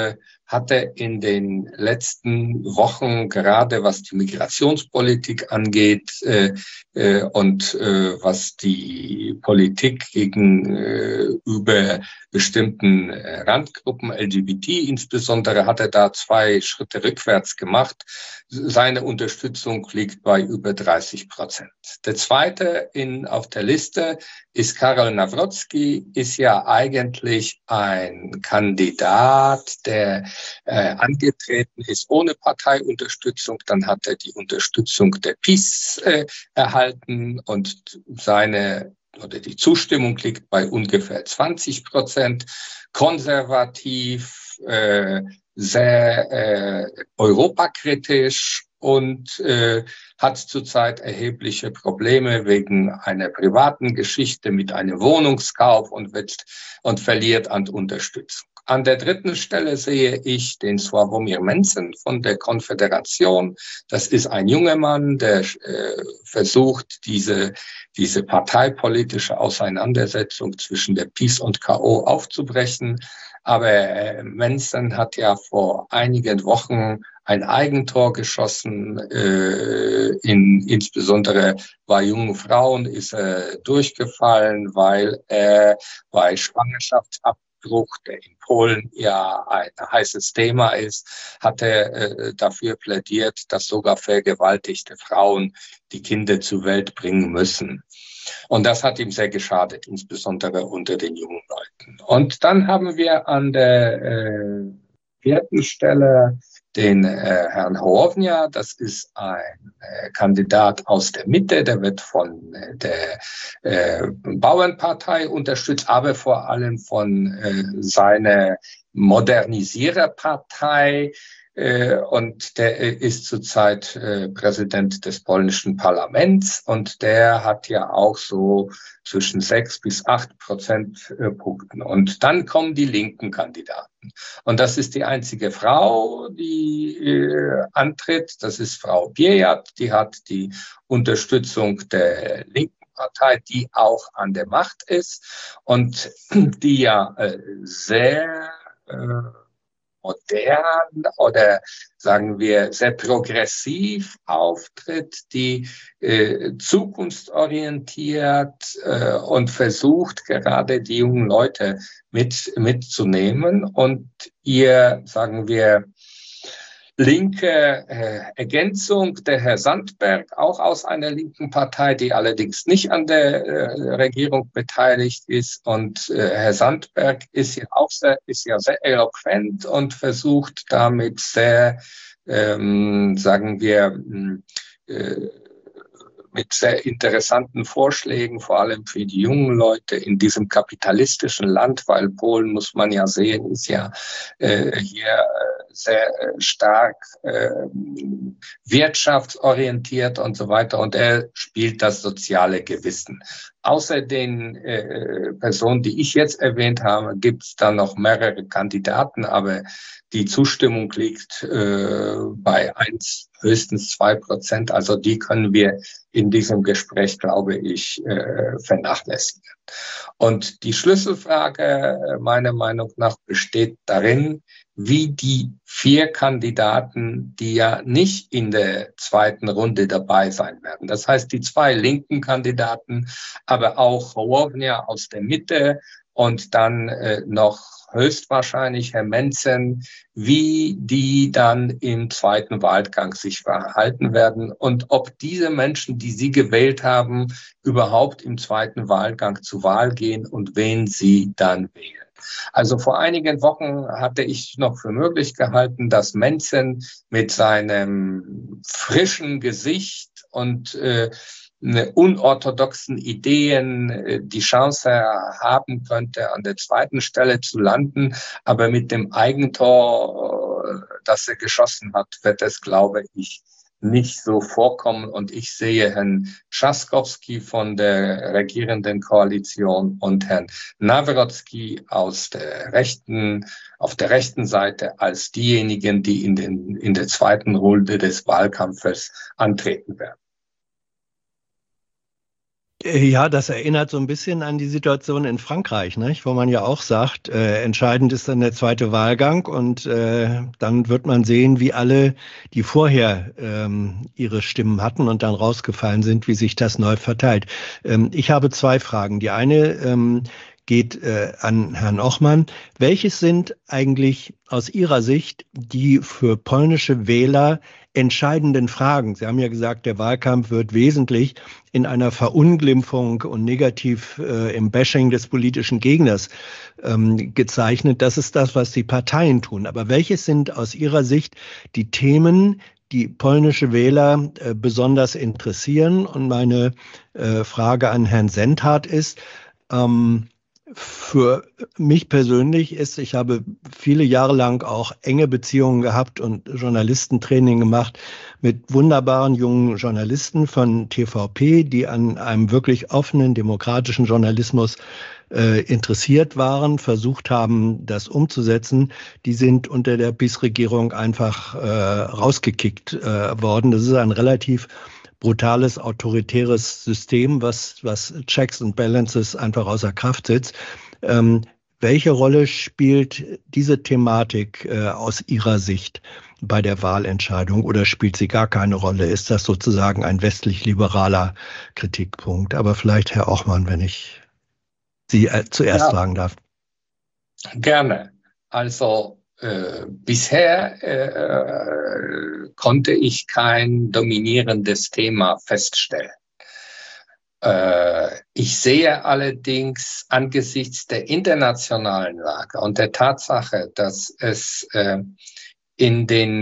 hatte in den letzten Wochen, gerade was die Migrationspolitik angeht äh, äh, und äh, was die Politik gegenüber äh, bestimmten äh, Randgruppen, L G B T insbesondere, hat er da zwei Schritte rückwärts gemacht. Seine Unterstützung liegt bei über dreißig Prozent. Der zweite in, auf der Liste ist Karol Nawrocki, ist ja eigentlich ein Kandidat, der äh, angetreten ist ohne Parteiunterstützung. Dann hat er die Unterstützung der P I S äh, erhalten und seine oder die Zustimmung liegt bei ungefähr zwanzig Prozent. Konservativ, äh, sehr äh, europakritisch und äh, hat zurzeit erhebliche Probleme wegen einer privaten Geschichte mit einem Wohnungskauf und, wird, und verliert an Unterstützung. An der dritten Stelle sehe ich den Sławomir Mencen von der Konföderation. Das ist ein junger Mann, der äh, versucht, diese, diese parteipolitische Auseinandersetzung zwischen der P I S und K O aufzubrechen. Aber äh, Mencen hat ja vor einigen Wochen ein Eigentor geschossen, äh, in, insbesondere bei jungen Frauen ist er durchgefallen, weil er bei Schwangerschaftsabbruch, der in Polen ja ein heißes Thema ist, hat er äh, dafür plädiert, dass sogar vergewaltigte Frauen die Kinder zur Welt bringen müssen. Und das hat ihm sehr geschadet, insbesondere unter den jungen Leuten. Und dann haben wir an der äh, vierten Stelle den äh, Herrn Hołownia. Das ist ein äh, Kandidat aus der Mitte, der wird von äh, der äh, Bauernpartei unterstützt, aber vor allem von äh, seiner Modernisiererpartei. Und der ist zurzeit äh, Präsident des polnischen Parlaments und der hat ja auch so zwischen sechs bis acht Prozentpunkten. Und dann kommen die linken Kandidaten. Und das ist die einzige Frau, die äh, antritt. Das ist Frau Biejat. Die hat die Unterstützung der linken Partei, die auch an der Macht ist und die ja äh, sehr äh, modern oder sagen wir sehr progressiv auftritt, die äh, zukunftsorientiert äh, und versucht gerade die jungen Leute mit mitzunehmen und ihr, sagen wir, linke äh, Ergänzung, der Herr Sandberg, auch aus einer linken Partei, die allerdings nicht an der äh, Regierung beteiligt ist. Und äh, Herr Sandberg ist ja auch sehr, ist ja sehr eloquent und versucht damit sehr, ähm, sagen wir, äh, mit sehr interessanten Vorschlägen, vor allem für die jungen Leute in diesem kapitalistischen Land, weil Polen, muss man ja sehen, ist ja äh, hier äh, sehr stark äh, wirtschaftsorientiert und so weiter. Und er spielt das soziale Gewissen. Außer den äh, Personen, die ich jetzt erwähnt habe, gibt es da noch mehrere Kandidaten, aber die Zustimmung liegt äh, bei eins, höchstens zwei Prozent. Also die können wir in diesem Gespräch, glaube ich, äh, vernachlässigen. Und die Schlüsselfrage meiner Meinung nach besteht darin, wie die vier Kandidaten, die ja nicht in der zweiten Runde dabei sein werden. Das heißt, die zwei linken Kandidaten, aber auch Hołownia aus der Mitte und dann äh, noch höchstwahrscheinlich Herr Mencen, wie die dann im zweiten Wahlgang sich verhalten werden und ob diese Menschen, die sie gewählt haben, überhaupt im zweiten Wahlgang zur Wahl gehen und wen sie dann wählen. Also vor einigen Wochen hatte ich noch für möglich gehalten, dass Mencen mit seinem frischen Gesicht und äh, unorthodoxen Ideen äh, die Chance haben könnte, an der zweiten Stelle zu landen. Aber mit dem Eigentor, äh, das er geschossen hat, wird es, glaube ich, nicht so vorkommen. Und ich sehe Herrn Trzaskowski von der regierenden Koalition und Herrn Nawrocki aus der rechten, auf der rechten Seite als diejenigen, die in den, in der zweiten Runde des Wahlkampfes antreten werden. Ja, das erinnert so ein bisschen an die Situation in Frankreich, nicht? Wo man ja auch sagt, äh, entscheidend ist dann der zweite Wahlgang und äh, dann wird man sehen, wie alle, die vorher ähm, ihre Stimmen hatten und dann rausgefallen sind, wie sich das neu verteilt. Ähm, ich habe zwei Fragen. Die eine ähm, geht äh, an Herrn Ochmann. Welches sind eigentlich aus Ihrer Sicht die für polnische Wähler entscheidenden Fragen? Sie haben ja gesagt, der Wahlkampf wird wesentlich in einer Verunglimpfung und negativ äh, im Bashing des politischen Gegners ähm, gezeichnet. Das ist das, was die Parteien tun. Aber welches sind aus Ihrer Sicht die Themen, die polnische Wähler äh, besonders interessieren? Und meine äh, Frage an Herrn Sendhardt ist, ähm, für mich persönlich ist, ich habe viele Jahre lang auch enge Beziehungen gehabt und Journalistentraining gemacht mit wunderbaren jungen Journalisten von T V P, die an einem wirklich offenen, demokratischen Journalismus äh, interessiert waren, versucht haben, das umzusetzen. Die sind unter der P I S-Regierung einfach äh, rausgekickt äh, worden. Das ist ein relativ brutales, autoritäres System, was, was Checks and Balances einfach außer Kraft setzt. Ähm, welche Rolle spielt diese Thematik äh, aus Ihrer Sicht bei der Wahlentscheidung oder spielt sie gar keine Rolle? Ist das sozusagen ein westlich-liberaler Kritikpunkt? Aber vielleicht Herr Ochmann, wenn ich Sie äh, zuerst ja. fragen darf. Gerne. Also Äh, bisher äh, konnte ich kein dominierendes Thema feststellen. Äh, ich sehe allerdings angesichts der internationalen Lage und der Tatsache, dass es äh, in den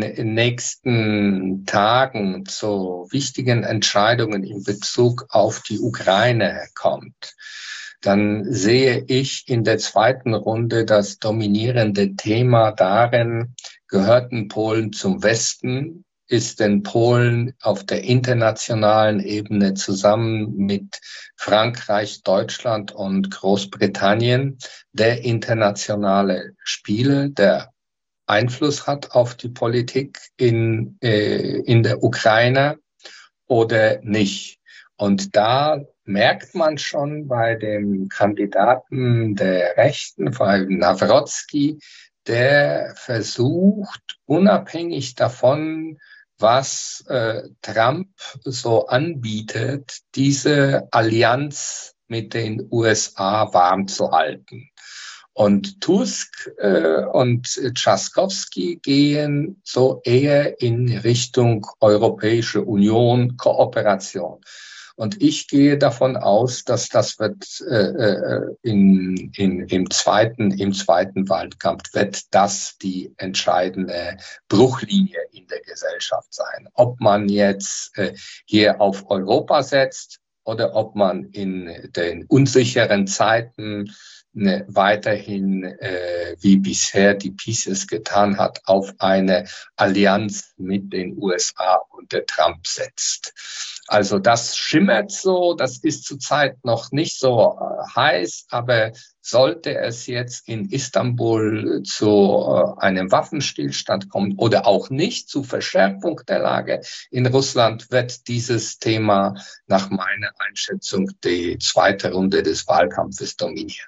nächsten Tagen zu wichtigen Entscheidungen in Bezug auf die Ukraine kommt, dann sehe ich in der zweiten Runde das dominierende Thema darin, gehörten Polen zum Westen, ist denn Polen auf der internationalen Ebene zusammen mit Frankreich, Deutschland und Großbritannien der internationale Spieler, der Einfluss hat auf die Politik in, äh, in der Ukraine oder nicht? Und da merkt man schon bei dem Kandidaten der Rechten, vor allem Nawrocki, der versucht, unabhängig davon, was äh, Trump so anbietet, diese Allianz mit den U S A warm zu halten. Und Tusk äh, und Trzaskowski gehen so eher in Richtung Europäische Union, Kooperation. Und ich gehe davon aus, dass das wird äh, in, in, im zweiten im zweiten Wahlkampf wird das die entscheidende Bruchlinie in der Gesellschaft sein. Ob man jetzt äh, hier auf Europa setzt oder ob man in den unsicheren Zeiten Ne, weiterhin, äh, wie bisher die P I S es getan hat, auf eine Allianz mit den U S A und der Trump setzt. Also das schimmert so, das ist zurzeit noch nicht so äh, heiß, aber sollte es jetzt in Istanbul zu äh, einem Waffenstillstand kommen oder auch nicht, zu Verschärfung der Lage in Russland, wird dieses Thema nach meiner Einschätzung die zweite Runde des Wahlkampfes dominieren.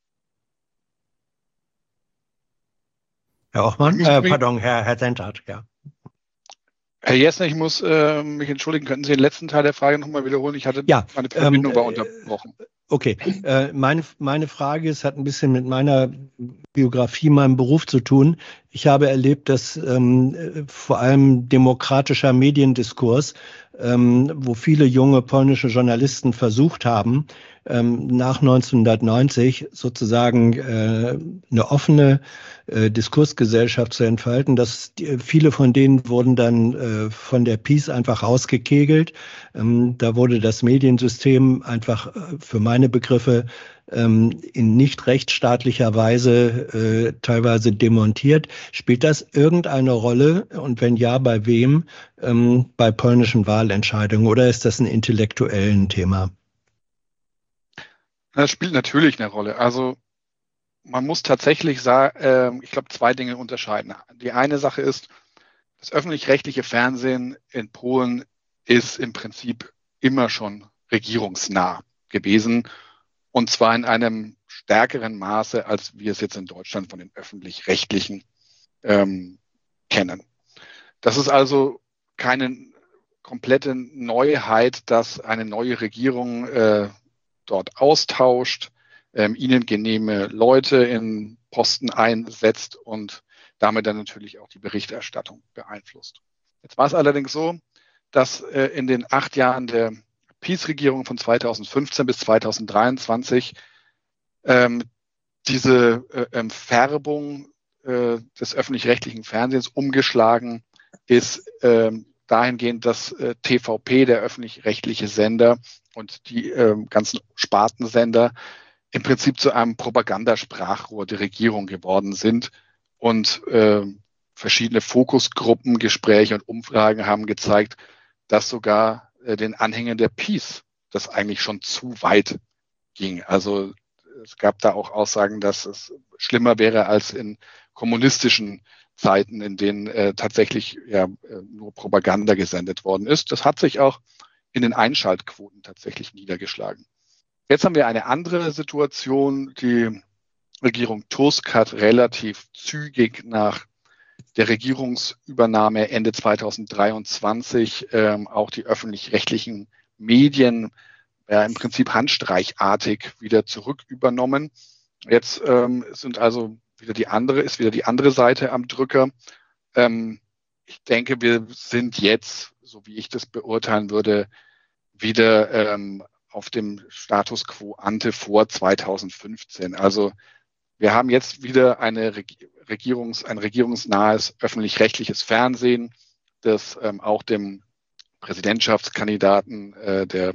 Herr Ochmann, äh, pardon, Herr, Herr Sendhardt, ja. Herr Jessner, ich muss äh, mich entschuldigen. Könnten Sie den letzten Teil der Frage nochmal wiederholen? Ich hatte ja, meine Verbindung ähm, war unterbrochen. Okay, äh, meine, meine Frage ist, hat ein bisschen mit meiner Biografie, meinem Beruf zu tun. Ich habe erlebt, dass ähm, vor allem demokratischer Mediendiskurs, ähm, wo viele junge polnische Journalisten versucht haben, ähm, nach neunzehnhundertneunzig sozusagen äh, eine offene äh, Diskursgesellschaft zu entfalten, dass die, viele von denen wurden dann äh, von der P I S einfach rausgekegelt. Ähm, da wurde das Mediensystem einfach äh, für meine Begriffe ähm, in nicht rechtsstaatlicher Weise äh, teilweise demontiert. Spielt das irgendeine Rolle und wenn ja, bei wem ähm, bei polnischen Wahlentscheidungen oder ist das ein intellektuelles Thema? Das spielt natürlich eine Rolle. Also man muss tatsächlich sagen, äh, ich glaube, zwei Dinge unterscheiden. Die eine Sache ist, das öffentlich-rechtliche Fernsehen in Polen ist im Prinzip immer schon regierungsnah gewesen. Und zwar in einem stärkeren Maße, als wir es jetzt in Deutschland von den Öffentlich-Rechtlichen ähm, kennen. Das ist also keine komplette Neuheit, dass eine neue Regierung äh, dort austauscht, ähm, ihnen genehme Leute in Posten einsetzt und damit dann natürlich auch die Berichterstattung beeinflusst. Jetzt war es allerdings so, dass äh, in den acht Jahren der PiS-Regierung von zweitausendfünfzehn bis zweitausenddreiundzwanzig ähm, diese äh, ähm, Färbung äh, des öffentlich-rechtlichen Fernsehens umgeschlagen ist, äh, dahingehend, dass äh, T V P, der öffentlich-rechtliche Sender und die äh, ganzen Spartensender im Prinzip zu einem Propagandasprachrohr der Regierung geworden sind und äh, verschiedene Fokusgruppen, Gespräche und Umfragen haben gezeigt, dass sogar äh, den Anhängern der PiS das eigentlich schon zu weit ging. Also es gab da auch Aussagen, dass es schlimmer wäre als in kommunistischen Zeiten, in denen äh, tatsächlich ja äh, nur Propaganda gesendet worden ist. Das hat sich auch in den Einschaltquoten tatsächlich niedergeschlagen. Jetzt haben wir eine andere Situation. Die Regierung Tusk hat relativ zügig nach der Regierungsübernahme Ende zweitausenddreiundzwanzig ähm, auch die öffentlich-rechtlichen Medien ja, im Prinzip handstreichartig wieder zurückübernommen. Jetzt ähm, sind also wieder die andere, ist wieder die andere Seite am Drücker. Ähm, ich denke, wir sind jetzt, so wie ich das beurteilen würde, wieder ähm, auf dem Status quo ante vor zweitausendfünfzehn. Also wir haben jetzt wieder eine Regierungs-, ein regierungsnahes öffentlich-rechtliches Fernsehen, das ähm, auch dem Präsidentschaftskandidaten, äh, der,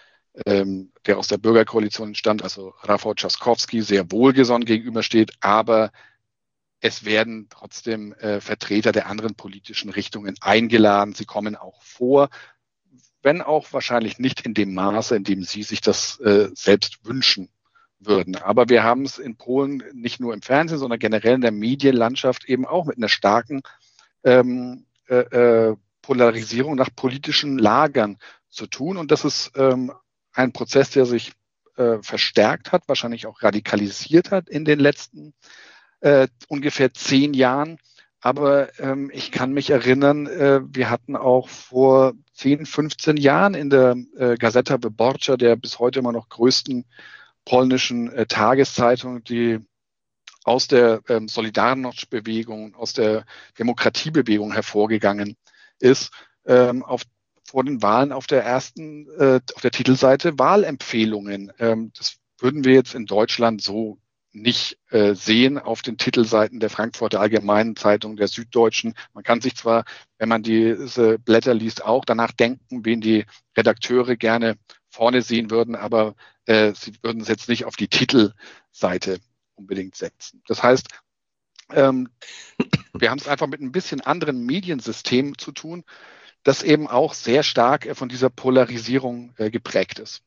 ähm, der aus der Bürgerkoalition stammt, also Rafał Trzaskowski, sehr wohlgesonnen gegenübersteht. Aber es werden trotzdem äh, Vertreter der anderen politischen Richtungen eingeladen. Sie kommen auch vor, wenn auch wahrscheinlich nicht in dem Maße, in dem Sie sich das äh, selbst wünschen würden. Aber wir haben es in Polen nicht nur im Fernsehen, sondern generell in der Medienlandschaft eben auch mit einer starken ähm, äh, äh, Polarisierung nach politischen Lagern zu tun. Und das ist ähm, ein Prozess, der sich äh, verstärkt hat, wahrscheinlich auch radikalisiert hat in den letzten äh, ungefähr zehn Jahren. Aber ähm, ich kann mich erinnern, äh, wir hatten auch vor zehn, fünfzehn Jahren in der äh, Gazeta Wyborcza, der bis heute immer noch größten polnischen äh, Tageszeitung, die aus der ähm, Solidarność-Bewegung, aus der Demokratiebewegung hervorgegangen ist, ähm, auf, vor den Wahlen auf der ersten, äh, auf der Titelseite Wahlempfehlungen. Ähm, das würden wir jetzt in Deutschland so nicht äh, sehen auf den Titelseiten der Frankfurter Allgemeinen Zeitung, der Süddeutschen. Man kann sich zwar, wenn man diese Blätter liest, auch danach denken, wen die Redakteure gerne vorne sehen würden, aber äh, sie würden es jetzt nicht auf die Titelseite unbedingt setzen. Das heißt, ähm, wir haben es einfach mit ein bisschen anderen Mediensystem zu tun, das eben auch sehr stark äh, von dieser Polarisierung äh, geprägt ist.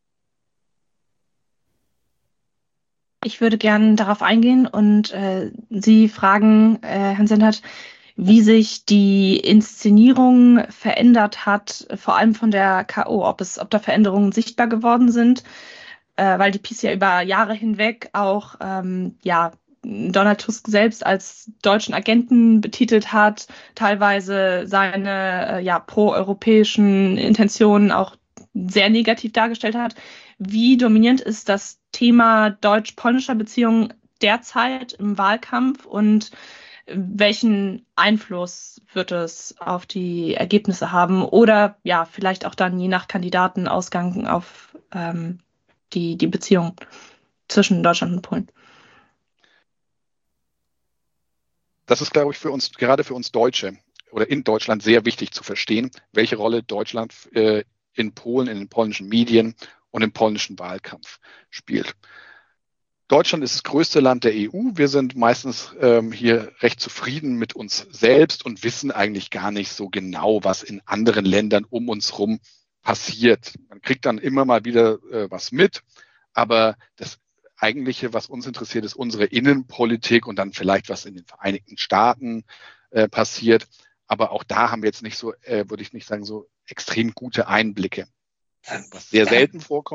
Ich würde gerne darauf eingehen und äh, Sie fragen, äh, Herrn Sendert, wie sich die Inszenierung verändert hat, vor allem von der K O, ob es, ob da Veränderungen sichtbar geworden sind, äh, weil die PiS ja über Jahre hinweg auch ähm, ja, Donald Tusk selbst als deutschen Agenten betitelt hat, teilweise seine äh, ja, pro-europäischen Intentionen auch sehr negativ dargestellt hat. Wie dominierend ist das Thema deutsch-polnischer Beziehungen derzeit im Wahlkampf und welchen Einfluss wird es auf die Ergebnisse haben oder ja, vielleicht auch dann je nach Kandidatenausgang auf ähm, die, die Beziehung zwischen Deutschland und Polen? Das ist, glaube ich, für uns, gerade für uns Deutsche oder in Deutschland sehr wichtig zu verstehen, welche Rolle Deutschland äh, in Polen, in den polnischen Medien und im polnischen Wahlkampf spielt. Deutschland ist das größte Land der E U. Wir sind meistens ähm, hier recht zufrieden mit uns selbst und wissen eigentlich gar nicht so genau, was in anderen Ländern um uns herum passiert. Man kriegt dann immer mal wieder äh, was mit, aber das Eigentliche, was uns interessiert, ist unsere Innenpolitik und dann vielleicht, was in den Vereinigten Staaten äh, passiert. Aber auch da haben wir jetzt nicht so, äh, würde ich nicht sagen, so extrem gute Einblicke. Was sehr selten vorkommt,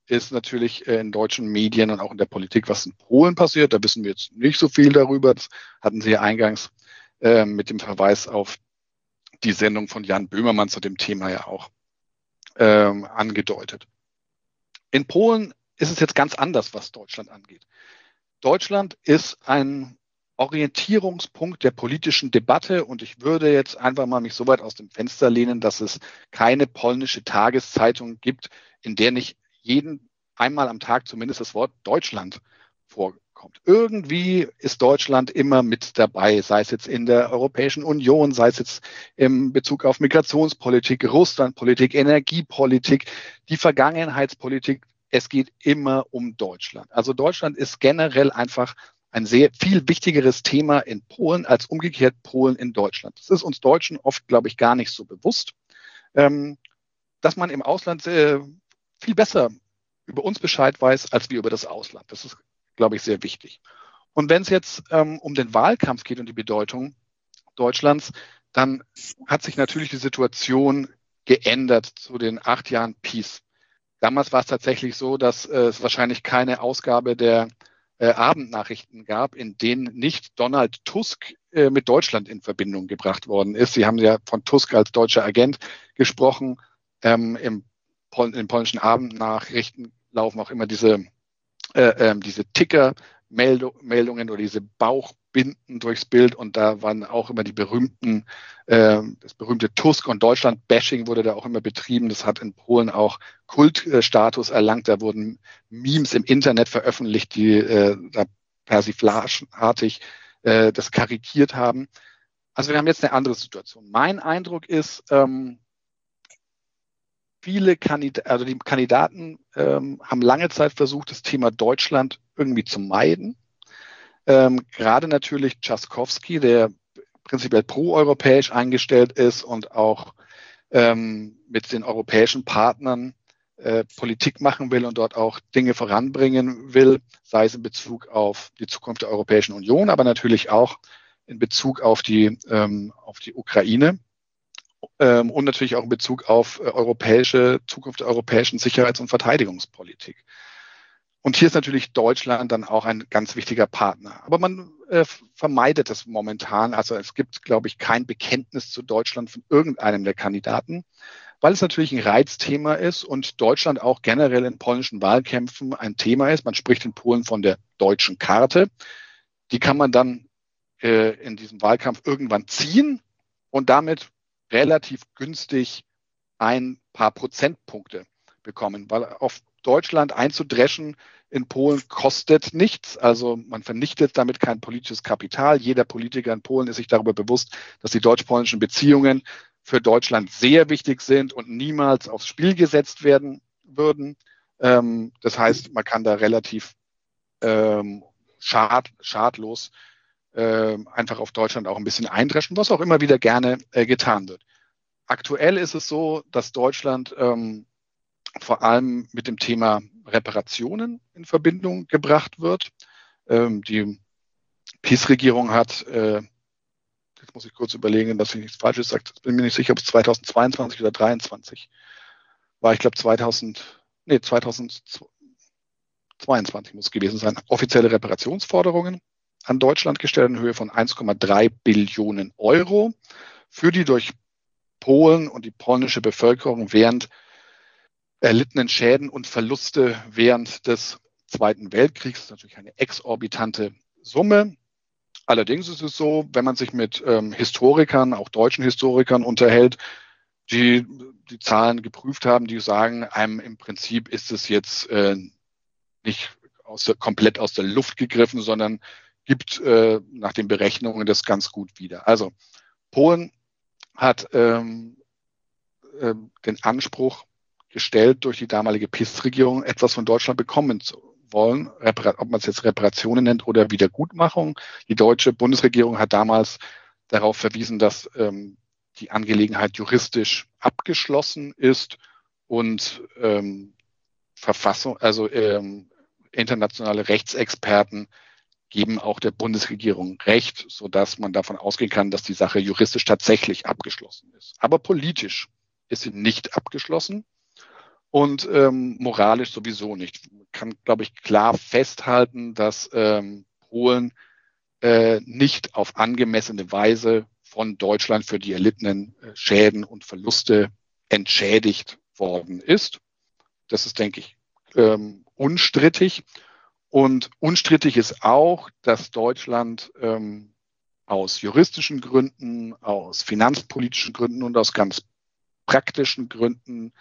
ist natürlich in deutschen Medien und auch in der Politik, was in Polen passiert. Da wissen wir jetzt nicht so viel darüber. Das hatten Sie ja eingangs äh, mit dem Verweis auf die Sendung von Jan Böhmermann zu dem Thema ja auch ähm, angedeutet. In Polen ist es jetzt ganz anders, was Deutschland angeht. Deutschland ist ein Orientierungspunkt der politischen Debatte und ich würde jetzt einfach mal mich so weit aus dem Fenster lehnen, dass es keine polnische Tageszeitung gibt, in der nicht jeden einmal am Tag zumindest das Wort Deutschland vorkommt. Irgendwie ist Deutschland immer mit dabei, sei es jetzt in der Europäischen Union, sei es jetzt im Bezug auf Migrationspolitik, Russlandpolitik, Energiepolitik, die Vergangenheitspolitik. Es geht immer um Deutschland. Also Deutschland ist generell einfach ein sehr viel wichtigeres Thema in Polen als umgekehrt Polen in Deutschland. Das ist uns Deutschen oft, glaube ich, gar nicht so bewusst, ähm, dass man im Ausland äh, viel besser über uns Bescheid weiß, als wir über das Ausland. Das ist, glaube ich, sehr wichtig. Und wenn es jetzt ähm, um den Wahlkampf geht und die Bedeutung Deutschlands, dann hat sich natürlich die Situation geändert zu den acht Jahren Peace. Damals war es tatsächlich so, dass äh, es wahrscheinlich keine Ausgabe der Äh, Abendnachrichten gab, in denen nicht Donald Tusk äh, mit Deutschland in Verbindung gebracht worden ist. Sie haben ja von Tusk als deutscher Agent gesprochen. Ähm, im Pol- in den polnischen Abendnachrichten laufen auch immer diese, äh, äh, diese Ticker-Meldungen oder diese Bauchbinden durchs Bild und da waren auch immer die berühmten, äh, das berühmte Tusk- und Deutschland-Bashing wurde da auch immer betrieben. Das hat in Polen auch Kultstatus erlangt. Da wurden Memes im Internet veröffentlicht, die äh, da persiflagenartig äh, das karikiert haben. Also wir haben jetzt eine andere Situation. Mein Eindruck ist, ähm, viele Kandidaten, also die Kandidaten ähm, haben lange Zeit versucht, das Thema Deutschland irgendwie zu meiden. Ähm, gerade natürlich Trzaskowski, der prinzipiell pro-europäisch eingestellt ist und auch ähm, mit den europäischen Partnern äh, Politik machen will und dort auch Dinge voranbringen will, sei es in Bezug auf die Zukunft der Europäischen Union, aber natürlich auch in Bezug auf die, ähm, auf die Ukraine ähm, und natürlich auch in Bezug auf äh, europäische Zukunft der europäischen Sicherheits- und Verteidigungspolitik. Und hier ist natürlich Deutschland dann auch ein ganz wichtiger Partner. Aber man äh, vermeidet es momentan. Also es gibt, glaube ich, kein Bekenntnis zu Deutschland von irgendeinem der Kandidaten, weil es natürlich ein Reizthema ist und Deutschland auch generell in polnischen Wahlkämpfen ein Thema ist. Man spricht in Polen von der deutschen Karte. Die kann man dann äh, in diesem Wahlkampf irgendwann ziehen und damit relativ günstig ein paar Prozentpunkte bekommen, weil auf Deutschland einzudreschen in Polen kostet nichts. Also man vernichtet damit kein politisches Kapital. Jeder Politiker in Polen ist sich darüber bewusst, dass die deutsch-polnischen Beziehungen für Deutschland sehr wichtig sind und niemals aufs Spiel gesetzt werden würden. Ähm, das heißt, man kann da relativ ähm, schad, schadlos äh, einfach auf Deutschland auch ein bisschen eindreschen, was auch immer wieder gerne äh, getan wird. Aktuell ist es so, dass Deutschland ähm, vor allem mit dem Thema Reparationen in Verbindung gebracht wird. Ähm, die Peace-Regierung hat, äh, jetzt muss ich kurz überlegen, dass ich nichts Falsches sage, ich bin mir nicht sicher, ob es zweitausendzweiundzwanzig oder zweitausenddreiundzwanzig war. Ich glaube zweitausend, nee, zweitausendzweiundzwanzig muss es gewesen sein, offizielle Reparationsforderungen an Deutschland gestellt in Höhe von eins Komma drei Billionen Euro für die durch Polen und die polnische Bevölkerung während erlittenen Schäden und Verluste während des Zweiten Weltkriegs. Das ist natürlich eine exorbitante Summe. Allerdings ist es so, wenn man sich mit ähm, Historikern, auch deutschen Historikern unterhält, die die Zahlen geprüft haben, die sagen, einem im Prinzip ist es jetzt äh, nicht aus der, komplett aus der Luft gegriffen, sondern gibt äh, nach den Berechnungen das ganz gut wieder. Also Polen hat ähm, äh, den Anspruch gestellt, durch die damalige Peace-Regierung etwas von Deutschland bekommen zu wollen, Repar- ob man es jetzt Reparationen nennt oder Wiedergutmachung. Die deutsche Bundesregierung hat damals darauf verwiesen, dass ähm, die Angelegenheit juristisch abgeschlossen ist und ähm, Verfassung, also ähm, internationale Rechtsexperten geben auch der Bundesregierung Recht, sodass man davon ausgehen kann, dass die Sache juristisch tatsächlich abgeschlossen ist. Aber politisch ist sie nicht abgeschlossen. und ähm, moralisch sowieso nicht. Man kann, glaube ich, klar festhalten, dass ähm, Polen äh, nicht auf angemessene Weise von Deutschland für die erlittenen äh, Schäden und Verluste entschädigt worden ist. Das ist, denke ich, ähm, unstrittig. Und unstrittig ist auch, dass Deutschland ähm, aus juristischen Gründen, aus finanzpolitischen Gründen und aus ganz praktischen Gründen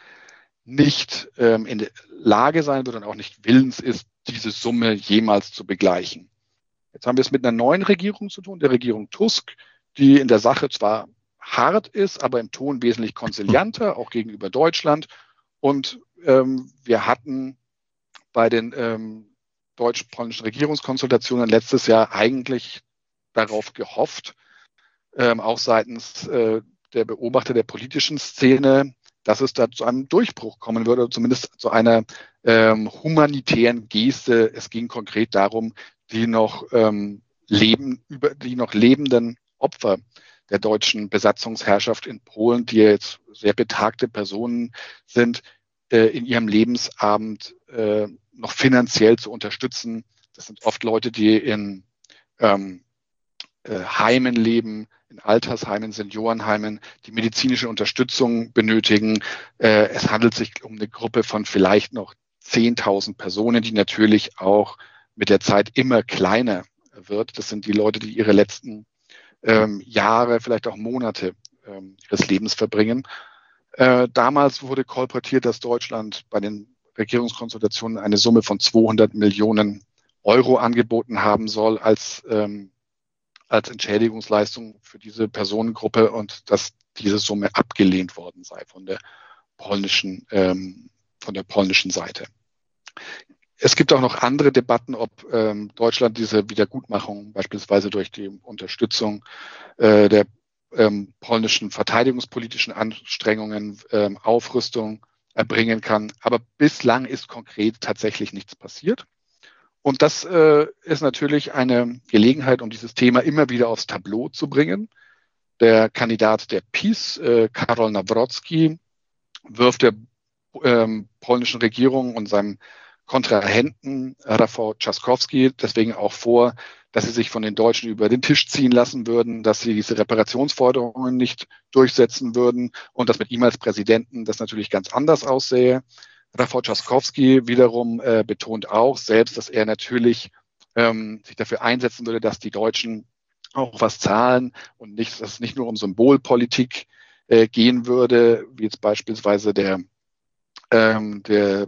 nicht ähm, in der Lage sein wird und auch nicht willens ist, diese Summe jemals zu begleichen. Jetzt haben wir es mit einer neuen Regierung zu tun, der Regierung Tusk, die in der Sache zwar hart ist, aber im Ton wesentlich konzilianter, auch gegenüber Deutschland. Und ähm, wir hatten bei den ähm, deutsch-polnischen Regierungskonsultationen letztes Jahr eigentlich darauf gehofft, ähm, auch seitens äh, der Beobachter der politischen Szene, dass es da zu einem Durchbruch kommen würde, oder zumindest zu einer ähm, humanitären Geste. Es ging konkret darum, die noch ähm, leben, über die noch lebenden Opfer der deutschen Besatzungsherrschaft in Polen, die jetzt sehr betagte Personen sind, äh, in ihrem Lebensabend äh, noch finanziell zu unterstützen. Das sind oft Leute, die in ähm, äh, Heimen leben, in Altersheimen, Seniorenheimen, die medizinische Unterstützung benötigen. Äh, es handelt sich um eine Gruppe von vielleicht noch zehntausend Personen, die natürlich auch mit der Zeit immer kleiner wird. Das sind die Leute, die ihre letzten ähm, Jahre, vielleicht auch Monate ähm, ihres Lebens verbringen. Äh, damals wurde kolportiert, dass Deutschland bei den Regierungskonsultationen eine Summe von zweihundert Millionen Euro angeboten haben soll als, ähm, als Entschädigungsleistung für diese Personengruppe und dass diese Summe abgelehnt worden sei von der polnischen, ähm, von der polnischen Seite. Es gibt auch noch andere Debatten, ob ähm, Deutschland diese Wiedergutmachung beispielsweise durch die Unterstützung äh, der ähm, polnischen verteidigungspolitischen Anstrengungen, ähm, Aufrüstung erbringen kann. Aber bislang ist konkret tatsächlich nichts passiert. Und das äh, ist natürlich eine Gelegenheit, um dieses Thema immer wieder aufs Tableau zu bringen. Der Kandidat der PiS, äh, Karol Nawrocki, wirft der ähm, polnischen Regierung und seinem Kontrahenten Rafał Trzaskowski deswegen auch vor, dass sie sich von den Deutschen über den Tisch ziehen lassen würden, dass sie diese Reparationsforderungen nicht durchsetzen würden und dass mit ihm als Präsidenten das natürlich ganz anders aussähe. Rafał Trzaskowski wiederum äh, betont auch selbst, dass er natürlich ähm, sich dafür einsetzen würde, dass die Deutschen auch was zahlen und nicht, dass es nicht nur um Symbolpolitik äh, gehen würde, wie jetzt beispielsweise der, ähm, der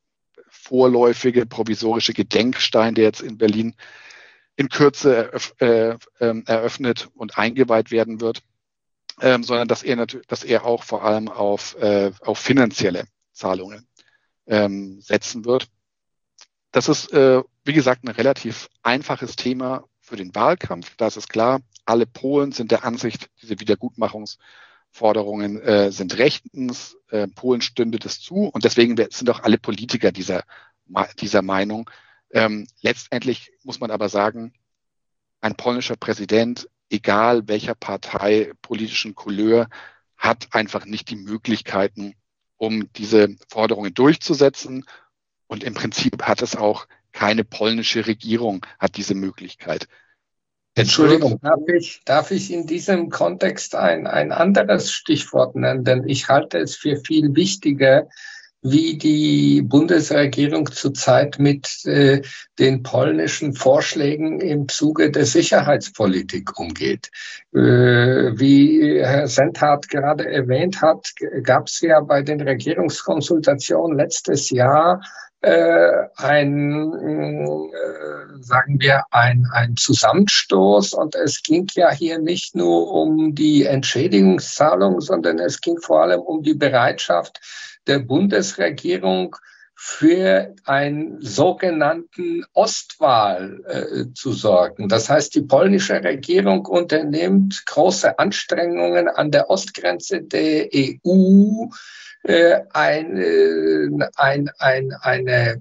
vorläufige provisorische Gedenkstein, der jetzt in Berlin in Kürze eröff, äh, äh, eröffnet und eingeweiht werden wird, ähm, sondern dass er natürlich, dass er auch vor allem auf, äh, auf finanzielle Zahlungen ähm, setzen wird. Das ist, äh, wie gesagt, ein relativ einfaches Thema für den Wahlkampf. Da ist es klar, alle Polen sind der Ansicht, diese Wiedergutmachungsforderungen äh, sind rechtens. Äh, Polen stünde das zu und deswegen sind auch alle Politiker dieser, dieser Meinung. Ähm, letztendlich muss man aber sagen, ein polnischer Präsident, egal welcher Partei, politischen Couleur, hat einfach nicht die Möglichkeiten, um diese Forderungen durchzusetzen. Und im Prinzip hat es auch keine polnische Regierung, hat diese Möglichkeit. Entschuldigung, darf ich, darf ich in diesem Kontext ein, ein anderes Stichwort nennen? Denn ich halte es für viel wichtiger, wie die Bundesregierung zurzeit mit äh, den polnischen Vorschlägen im Zuge der Sicherheitspolitik umgeht. Äh, wie Herr Sendhardt gerade erwähnt hat, gab es ja bei den Regierungskonsultationen letztes Jahr äh, ein, äh, sagen wir, ein, ein Zusammenstoß. Und es ging ja hier nicht nur um die Entschädigungszahlung, sondern es ging vor allem um die Bereitschaft der Bundesregierung für einen sogenannten Ostwahl äh, zu sorgen. Das heißt, die polnische Regierung unternimmt große Anstrengungen an der Ostgrenze der E U, äh, ein, äh, ein, ein, eine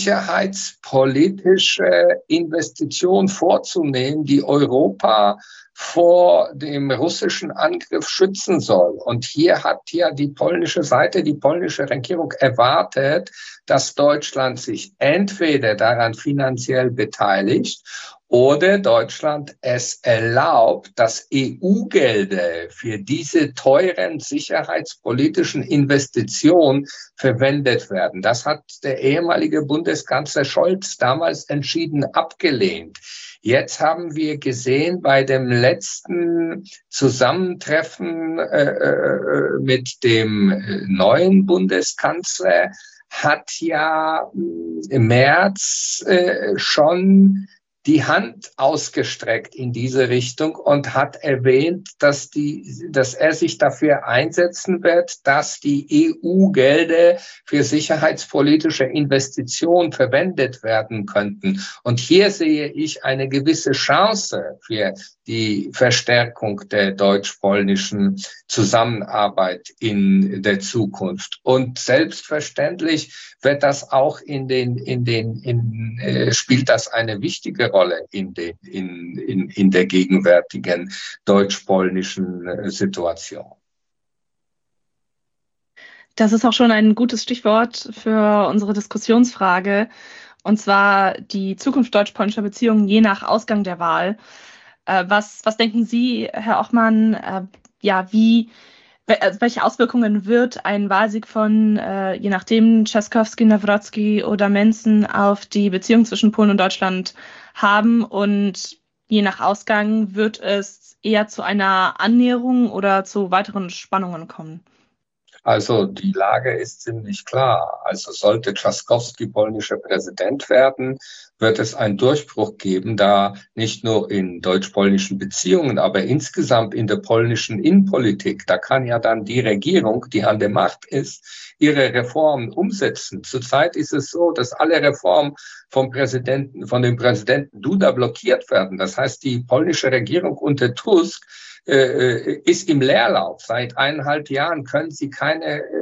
sicherheitspolitische Investition vorzunehmen, die Europa vor dem russischen Angriff schützen soll. Und hier hat ja die polnische Seite, die polnische Regierung erwartet, dass Deutschland sich entweder daran finanziell beteiligt oder Deutschland es erlaubt, dass E U-Gelder für diese teuren sicherheitspolitischen Investitionen verwendet werden. Das hat der ehemalige Bundeskanzler Scholz damals entschieden abgelehnt. Jetzt haben wir gesehen bei dem letzten Zusammentreffen äh, mit dem neuen Bundeskanzler hat ja im März äh, schon die Hand ausgestreckt in diese Richtung und hat erwähnt, dass die, dass er sich dafür einsetzen wird, dass die E U-Gelder für sicherheitspolitische Investitionen verwendet werden könnten. Und hier sehe ich eine gewisse Chance für die Verstärkung der deutsch-polnischen Zusammenarbeit in der Zukunft. Und selbstverständlich wird das auch in den, in den, in, äh, spielt das eine wichtige Rolle in den, in, in, in der gegenwärtigen deutsch-polnischen äh, Situation. Das ist auch schon ein gutes Stichwort für unsere Diskussionsfrage, und zwar die Zukunft deutsch-polnischer Beziehungen je nach Ausgang der Wahl. Äh, was, was denken Sie, Herr Ochmann, äh, ja, wie, welche Auswirkungen wird ein Wahlsieg von, äh, je nachdem, Trzaskowski, Nawrocki oder Menzen auf die Beziehung zwischen Polen und Deutschland haben, und je nach Ausgang wird es eher zu einer Annäherung oder zu weiteren Spannungen kommen? Also die Lage ist ziemlich klar. Also sollte Trzaskowski polnischer Präsident werden, wird es einen Durchbruch geben, da nicht nur in deutsch-polnischen Beziehungen, aber insgesamt in der polnischen Innenpolitik. Da kann ja dann die Regierung, die an der Macht ist, ihre Reformen umsetzen. Zurzeit ist es so, dass alle Reformen vom Präsidenten, von dem Präsidenten Duda blockiert werden. Das heißt, die polnische Regierung unter Tusk äh, ist im Leerlauf. Seit eineinhalb Jahren können sie keine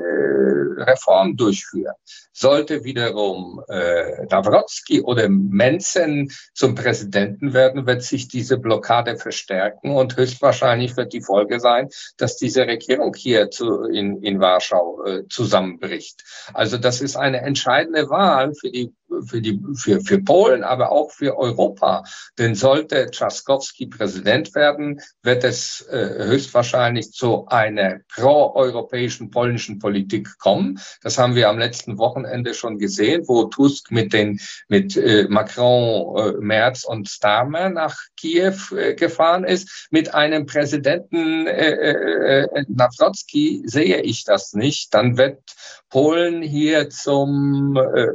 äh, Reform durchführen. Sollte wiederum äh, Nawrocki oder Menzen zum Präsidenten werden, wird sich diese Blockade verstärken, und höchstwahrscheinlich wird die Folge sein, dass diese Regierung hier zu, in, in Warschau äh, zusammenbricht. Also das ist eine entscheidende Wahl für die für die für für Polen, aber auch für Europa. Denn sollte Trzaskowski Präsident werden, wird es äh, höchstwahrscheinlich zu einer pro-europäischen polnischen Politik kommen. Das haben wir am letzten Wochenende schon gesehen, wo Tusk mit den mit äh, Macron, äh, Merz und Starmer nach Kiew äh, gefahren ist. Mit einem Präsidenten äh, äh, Nawrocki sehe ich das nicht. Dann wird Polen hier zum äh,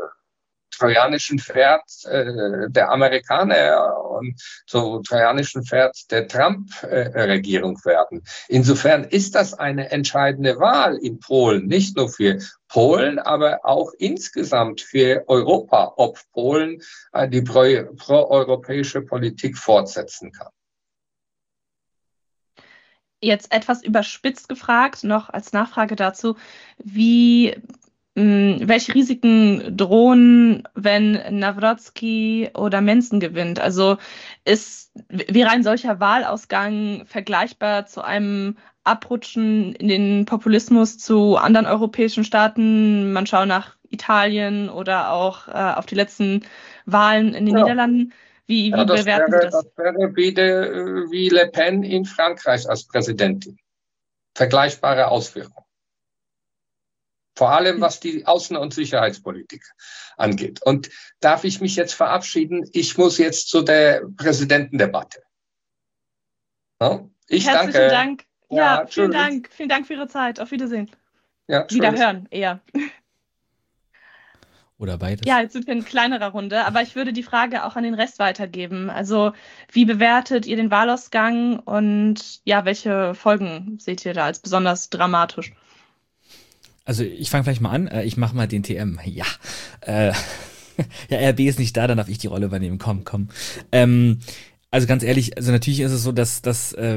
trojanischen Pferd äh, der Amerikaner und so trojanischen Pferd der Trump-Regierung äh, werden. Insofern ist das eine entscheidende Wahl in Polen, nicht nur für Polen, aber auch insgesamt für Europa, ob Polen äh, die pro- pro-europäische Politik fortsetzen kann. Jetzt etwas überspitzt gefragt, noch als Nachfrage dazu, wie welche Risiken drohen, wenn Nawrocki oder Menzen gewinnt? Also ist, wäre ein solcher Wahlausgang vergleichbar zu einem Abrutschen in den Populismus zu anderen europäischen Staaten? Man schaut nach Italien oder auch äh, auf die letzten Wahlen in den ja. Niederlanden. Wie, wie ja, das bewerten wäre, Sie das? Das wäre wieder wie Le Pen in Frankreich als Präsidentin. Vergleichbare Auswirkungen. Vor allem, was die Außen- und Sicherheitspolitik angeht. Und darf ich mich jetzt verabschieden? Ich muss jetzt zu der Präsidentendebatte. Ja, ich Herzlichen danke. Dank. Ja, ja vielen Dank. Vielen Dank für Ihre Zeit. Auf Wiedersehen. Ja, Wiederhören, eher. Oder beides. Ja, jetzt sind wir in kleinerer Runde, aber ich würde die Frage auch an den Rest weitergeben. Also, wie bewertet ihr den Wahlausgang und ja, welche Folgen seht ihr da als besonders dramatisch? Also ich fange vielleicht mal an, ich mache mal den T M, ja. Äh, ja, R B ist nicht da, dann darf ich die Rolle übernehmen, komm, komm. Ähm, also ganz ehrlich, also natürlich ist es so, dass, dass äh,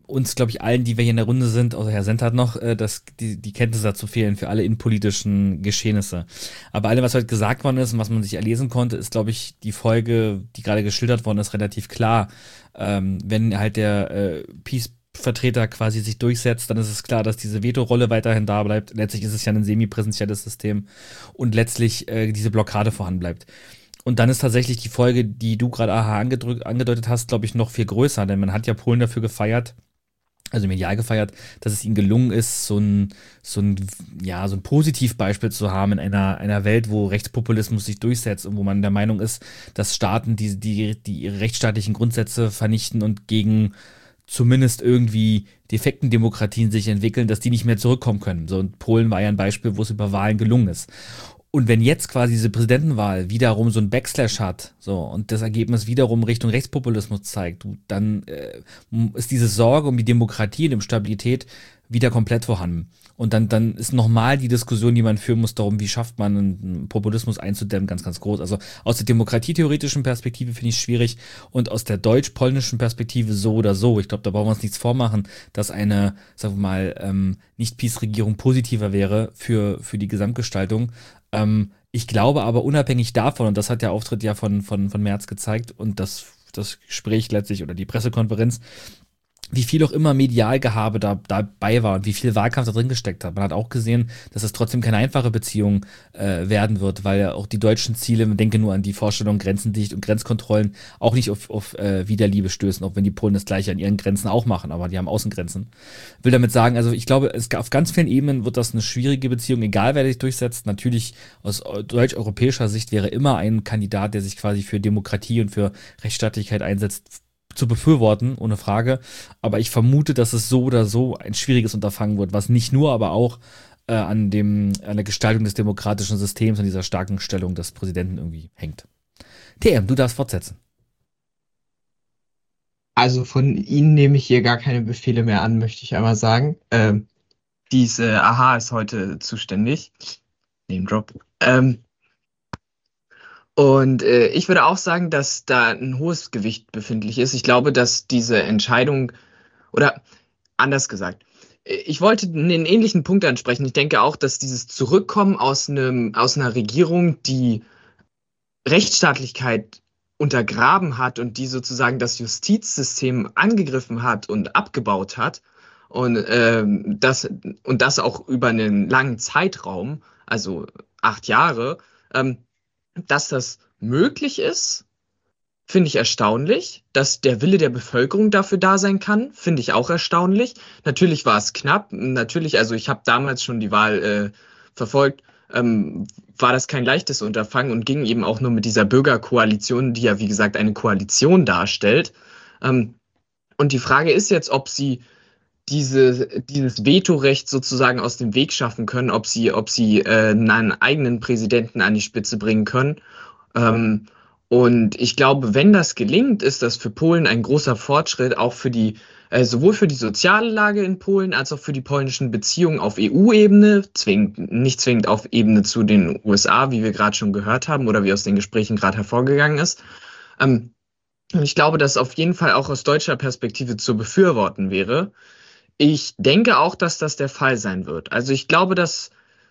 uns, glaube ich, allen, die wir hier in der Runde sind, außer Herr Sentert noch, äh, dass die, die Kenntnisse dazu fehlen für alle innenpolitischen Geschehnisse. Aber allem, was heute gesagt worden ist und was man sich erlesen konnte, ist, glaube ich, die Folge, die gerade geschildert worden ist, relativ klar. Ähm, wenn halt der äh, Peace-Vertreter quasi sich durchsetzt, dann ist es klar, dass diese Veto-Rolle weiterhin da bleibt. Letztlich ist es ja ein semi-präsentielles System und letztlich äh, diese Blockade vorhanden bleibt. Und dann ist tatsächlich die Folge, die du gerade aha angedrückt, angedeutet hast, glaube ich, noch viel größer, denn man hat ja Polen dafür gefeiert, also medial gefeiert, dass es ihnen gelungen ist, so ein, so ein, ja, so ein Positivbeispiel zu haben in einer, einer Welt, wo Rechtspopulismus sich durchsetzt und wo man der Meinung ist, dass Staaten, die, die, die ihre rechtsstaatlichen Grundsätze vernichten und gegen zumindest irgendwie defekten Demokratien sich entwickeln, dass die nicht mehr zurückkommen können. So, und Polen war ja ein Beispiel, wo es über Wahlen gelungen ist. Und wenn jetzt quasi diese Präsidentenwahl wiederum so ein Backslash hat, so, und das Ergebnis wiederum Richtung Rechtspopulismus zeigt, dann äh, ist diese Sorge um die Demokratie und um Stabilität wieder komplett vorhanden. Und dann, dann ist nochmal die Diskussion, die man führen muss, darum, wie schafft man einen Populismus einzudämmen, ganz, ganz groß. Also aus der demokratietheoretischen Perspektive finde ich es schwierig und aus der deutsch-polnischen Perspektive so oder so. Ich glaube, da brauchen wir uns nichts vormachen, dass eine, sagen wir mal, ähm, Nicht-Peace-Regierung positiver wäre für, für die Gesamtgestaltung. Ähm, ich glaube aber unabhängig davon, und das hat der Auftritt ja von, von, von Merz gezeigt und das, das Gespräch letztlich oder die Pressekonferenz, wie viel auch immer Medialgehabe da dabei war und wie viel Wahlkampf da drin gesteckt hat. Man hat auch gesehen, dass es trotzdem keine einfache Beziehung äh, werden wird, weil ja auch die deutschen Ziele, man denke nur an die Vorstellung grenzendicht und Grenzkontrollen, auch nicht auf, auf äh, Widerliebe stößen, auch wenn die Polen das Gleiche an ihren Grenzen auch machen, aber die haben Außengrenzen. Will damit sagen, also ich glaube, es, auf ganz vielen Ebenen wird das eine schwierige Beziehung, egal wer sich durchsetzt. Natürlich aus deutsch-europäischer Sicht wäre immer ein Kandidat, der sich quasi für Demokratie und für Rechtsstaatlichkeit einsetzt, zu befürworten, ohne Frage. Aber ich vermute, dass es so oder so ein schwieriges Unterfangen wird, was nicht nur, aber auch äh, an dem, an der Gestaltung des demokratischen Systems und dieser starken Stellung des Präsidenten irgendwie hängt. T M, du darfst fortsetzen. Also von Ihnen nehme ich hier gar keine Befehle mehr an, möchte ich einmal sagen. Ähm, diese Aha ist heute zuständig. Name Drop. Ähm, Und äh, ich würde auch sagen, dass da ein hohes Gewicht befindlich ist. Ich glaube, dass diese Entscheidung, oder anders gesagt, ich wollte einen ähnlichen Punkt ansprechen. Ich denke auch, dass dieses Zurückkommen aus einem, aus einer Regierung, die Rechtsstaatlichkeit untergraben hat und die sozusagen das Justizsystem angegriffen hat und abgebaut hat, und, ähm, das, und das auch über einen langen Zeitraum, also acht Jahre, ähm, dass das möglich ist, finde ich erstaunlich. Dass der Wille der Bevölkerung dafür da sein kann, finde ich auch erstaunlich. Natürlich war es knapp. Natürlich, also ich habe damals schon die Wahl äh, verfolgt, ähm, war das kein leichtes Unterfangen und ging eben auch nur mit dieser Bürgerkoalition, die ja wie gesagt eine Koalition darstellt. Ähm, und die Frage ist jetzt, ob sie diese, dieses Vetorecht sozusagen aus dem Weg schaffen können, ob sie, ob sie äh, einen eigenen Präsidenten an die Spitze bringen können. Ähm, und ich glaube, wenn das gelingt, ist das für Polen ein großer Fortschritt, auch für die, äh, sowohl für die soziale Lage in Polen als auch für die polnischen Beziehungen auf E U-Ebene, zwingend, nicht zwingend auf Ebene zu den U S A, wie wir gerade schon gehört haben oder wie aus den Gesprächen gerade hervorgegangen ist. Ähm, ich glaube, dass auf jeden Fall auch aus deutscher Perspektive zu befürworten wäre. Ich denke auch, dass das der Fall sein wird. Also ich glaube, dass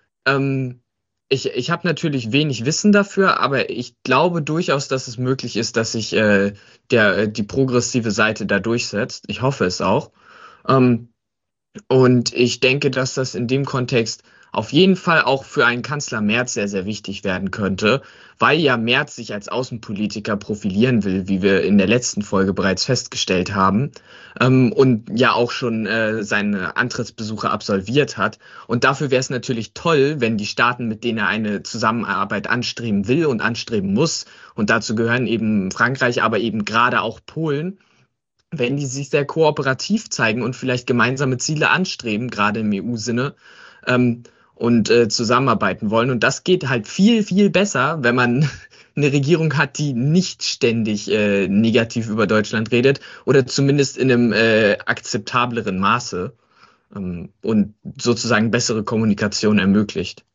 ähm, ich, ich habe natürlich wenig Wissen dafür, aber ich glaube durchaus, dass es möglich ist, dass sich äh, der, die progressive Seite da durchsetzt. Ich hoffe es auch. Ähm, und ich denke, dass das in dem Kontext auf jeden Fall auch für einen Kanzler Merz sehr, sehr wichtig werden könnte, weil ja Merz sich als Außenpolitiker profilieren will, wie wir in der letzten Folge bereits festgestellt haben, ähm, und ja auch schon äh, seine Antrittsbesuche absolviert hat. Und dafür wäre es natürlich toll, wenn die Staaten, mit denen er eine Zusammenarbeit anstreben will und anstreben muss, und dazu gehören eben Frankreich, aber eben gerade auch Polen, wenn die sich sehr kooperativ zeigen und vielleicht gemeinsame Ziele anstreben, gerade im E U-Sinne, ähm, und äh, zusammenarbeiten wollen. Und das geht halt viel, viel besser, wenn man eine Regierung hat, die nicht ständig äh, negativ über Deutschland redet oder zumindest in einem äh, akzeptableren Maße ähm, und sozusagen bessere Kommunikation ermöglicht.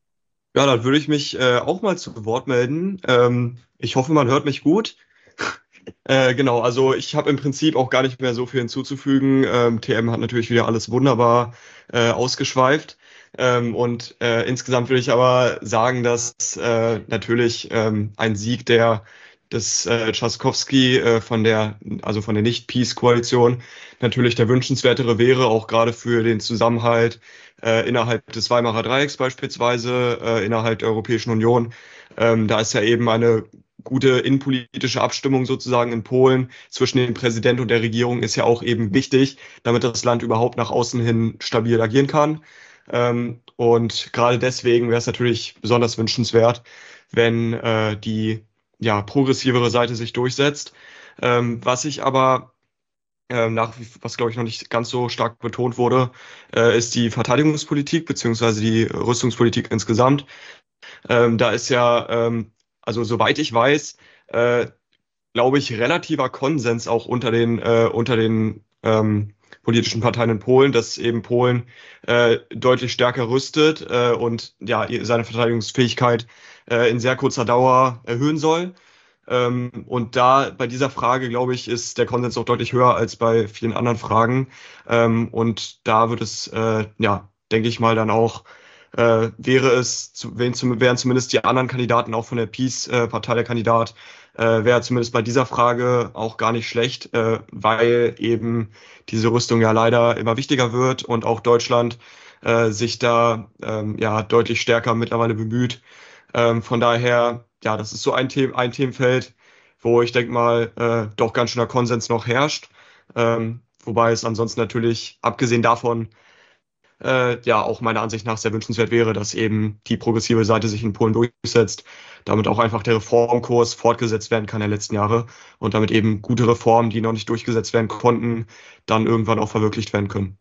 Ja, dann würde ich mich äh, auch mal zu Wort melden. Ähm, ich hoffe, man hört mich gut. Äh, genau, also ich habe im Prinzip auch gar nicht mehr so viel hinzuzufügen. Ähm, T M hat natürlich wieder alles wunderbar äh, ausgeschweift. Ähm, und äh, insgesamt würde ich aber sagen, dass äh, natürlich ähm, ein Sieg der des äh, Trzaskowski äh, von der, also von der Nicht-Peace-Koalition natürlich der wünschenswertere wäre, auch gerade für den Zusammenhalt äh, innerhalb des Weimarer Dreiecks beispielsweise, äh, innerhalb der Europäischen Union. Ähm, da ist ja eben eine gute innenpolitische Abstimmung sozusagen in Polen zwischen dem Präsident und der Regierung ist ja auch eben wichtig, damit das Land überhaupt nach außen hin stabil agieren kann. Ähm, und gerade deswegen wäre es natürlich besonders wünschenswert, wenn äh, die ja, progressivere Seite sich durchsetzt. Ähm, was ich aber äh, nach, was glaube ich noch nicht ganz so stark betont wurde, äh, ist die Verteidigungspolitik beziehungsweise die Rüstungspolitik insgesamt. Ähm, da ist ja, ähm, also soweit ich weiß, äh, glaube ich, relativer Konsens auch unter den, äh, unter den ähm, politischen Parteien in Polen, dass eben Polen äh, deutlich stärker rüstet äh, und ja, seine Verteidigungsfähigkeit äh, in sehr kurzer Dauer erhöhen soll. Ähm, und da bei dieser Frage, glaube ich, ist der Konsens auch deutlich höher als bei vielen anderen Fragen. Ähm, und da wird es, äh, ja, denke ich mal, dann auch äh, wäre es, zu, wären, zum, wären zumindest die anderen Kandidaten auch von der Peace-Partei der Kandidat, äh, wäre zumindest bei dieser Frage auch gar nicht schlecht, äh, weil eben diese Rüstung ja leider immer wichtiger wird und auch Deutschland äh, sich da ähm, ja deutlich stärker mittlerweile bemüht. Ähm, von daher, ja, das ist so ein, The- ein Themenfeld, wo ich denke mal äh, doch ganz schöner Konsens noch herrscht. Ähm, wobei es ansonsten natürlich, abgesehen davon, äh, ja auch meiner Ansicht nach sehr wünschenswert wäre, dass eben die progressive Seite sich in Polen durchsetzt, damit auch einfach der Reformkurs fortgesetzt werden kann der letzten Jahre und damit eben gute Reformen, die noch nicht durchgesetzt werden konnten, dann irgendwann auch verwirklicht werden können.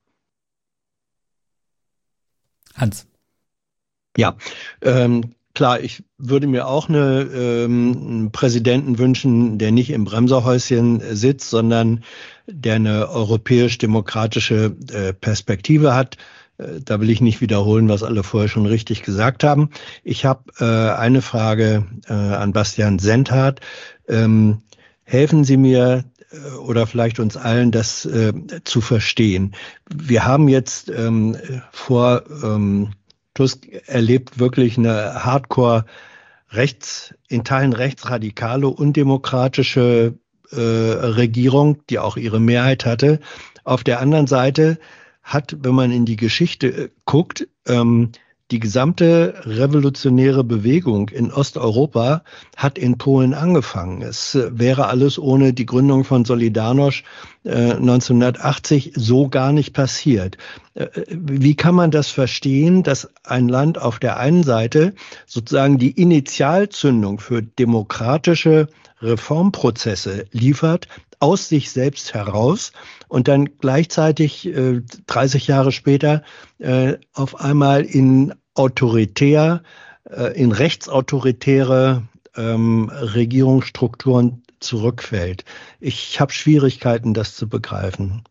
Hans. Ja, ähm, klar, ich würde mir auch eine, ähm, einen Präsidenten wünschen, der nicht im Bremserhäuschen sitzt, sondern der eine europäisch-demokratische äh, Perspektive hat. Äh, da will ich nicht wiederholen, was alle vorher schon richtig gesagt haben. Ich habe äh, eine Frage äh, an Bastian Sendhardt. Ähm, helfen Sie mir äh, oder vielleicht uns allen, das äh, zu verstehen. Wir haben jetzt ähm, vor ähm, Tusk erlebt wirklich eine Hardcore rechts, in Teilen rechtsradikale, undemokratische äh, Regierung, die auch ihre Mehrheit hatte. Auf der anderen Seite hat, wenn man in die Geschichte äh, guckt, ähm, die gesamte revolutionäre Bewegung in Osteuropa hat in Polen angefangen. Es äh, wäre alles ohne die Gründung von Solidarność äh, neunzehnhundertachtzig so gar nicht passiert. Äh, wie kann man das verstehen, dass ein Land auf der einen Seite sozusagen die Initialzündung für demokratische Reformprozesse liefert, aus sich selbst heraus und dann gleichzeitig äh, dreißig Jahre später äh, auf einmal in autoritär, äh, in rechtsautoritäre ähm, Regierungsstrukturen zurückfällt. Ich habe Schwierigkeiten, das zu begreifen.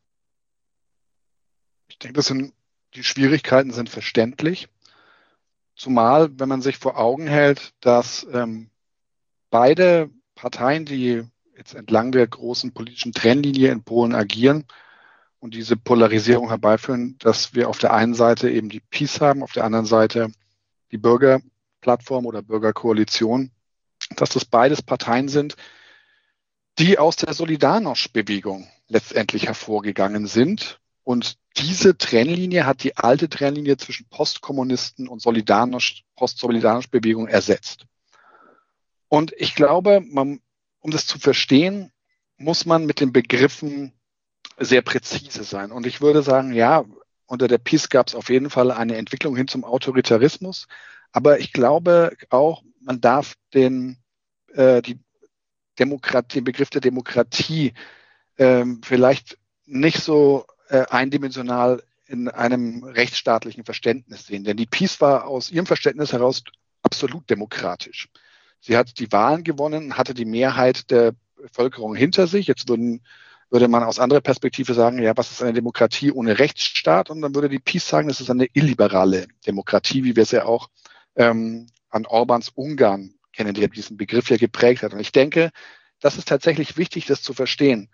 Ich denke, das sind, die Schwierigkeiten sind verständlich. Zumal, wenn man sich vor Augen hält, dass ähm, beide Parteien, die jetzt entlang der großen politischen Trennlinie in Polen agieren und diese Polarisierung herbeiführen, dass wir auf der einen Seite eben die Peace haben, auf der anderen Seite die Bürgerplattform oder Bürgerkoalition, dass das beides Parteien sind, die aus der Solidarność-Bewegung letztendlich hervorgegangen sind. Und diese Trennlinie hat die alte Trennlinie zwischen Postkommunisten und Solidarność, Post-Solidarność-Bewegung ersetzt. Und ich glaube, man Um das zu verstehen, muss man mit den Begriffen sehr präzise sein. Und ich würde sagen, ja, unter der Peace gab es auf jeden Fall eine Entwicklung hin zum Autoritarismus. Aber ich glaube auch, man darf den, äh, die Demokratie, den Begriff der Demokratie äh, vielleicht nicht so äh, eindimensional in einem rechtsstaatlichen Verständnis sehen. Denn die Peace war aus ihrem Verständnis heraus absolut demokratisch. Sie hat die Wahlen gewonnen, hatte die Mehrheit der Bevölkerung hinter sich. Jetzt würden, würde man aus anderer Perspektive sagen, ja, was ist eine Demokratie ohne Rechtsstaat? Und dann würde die Peace sagen, das ist eine illiberale Demokratie, wie wir es ja auch ähm, an Orbáns Ungarn kennen, der diesen Begriff ja geprägt hat. Und ich denke, das ist tatsächlich wichtig, das zu verstehen.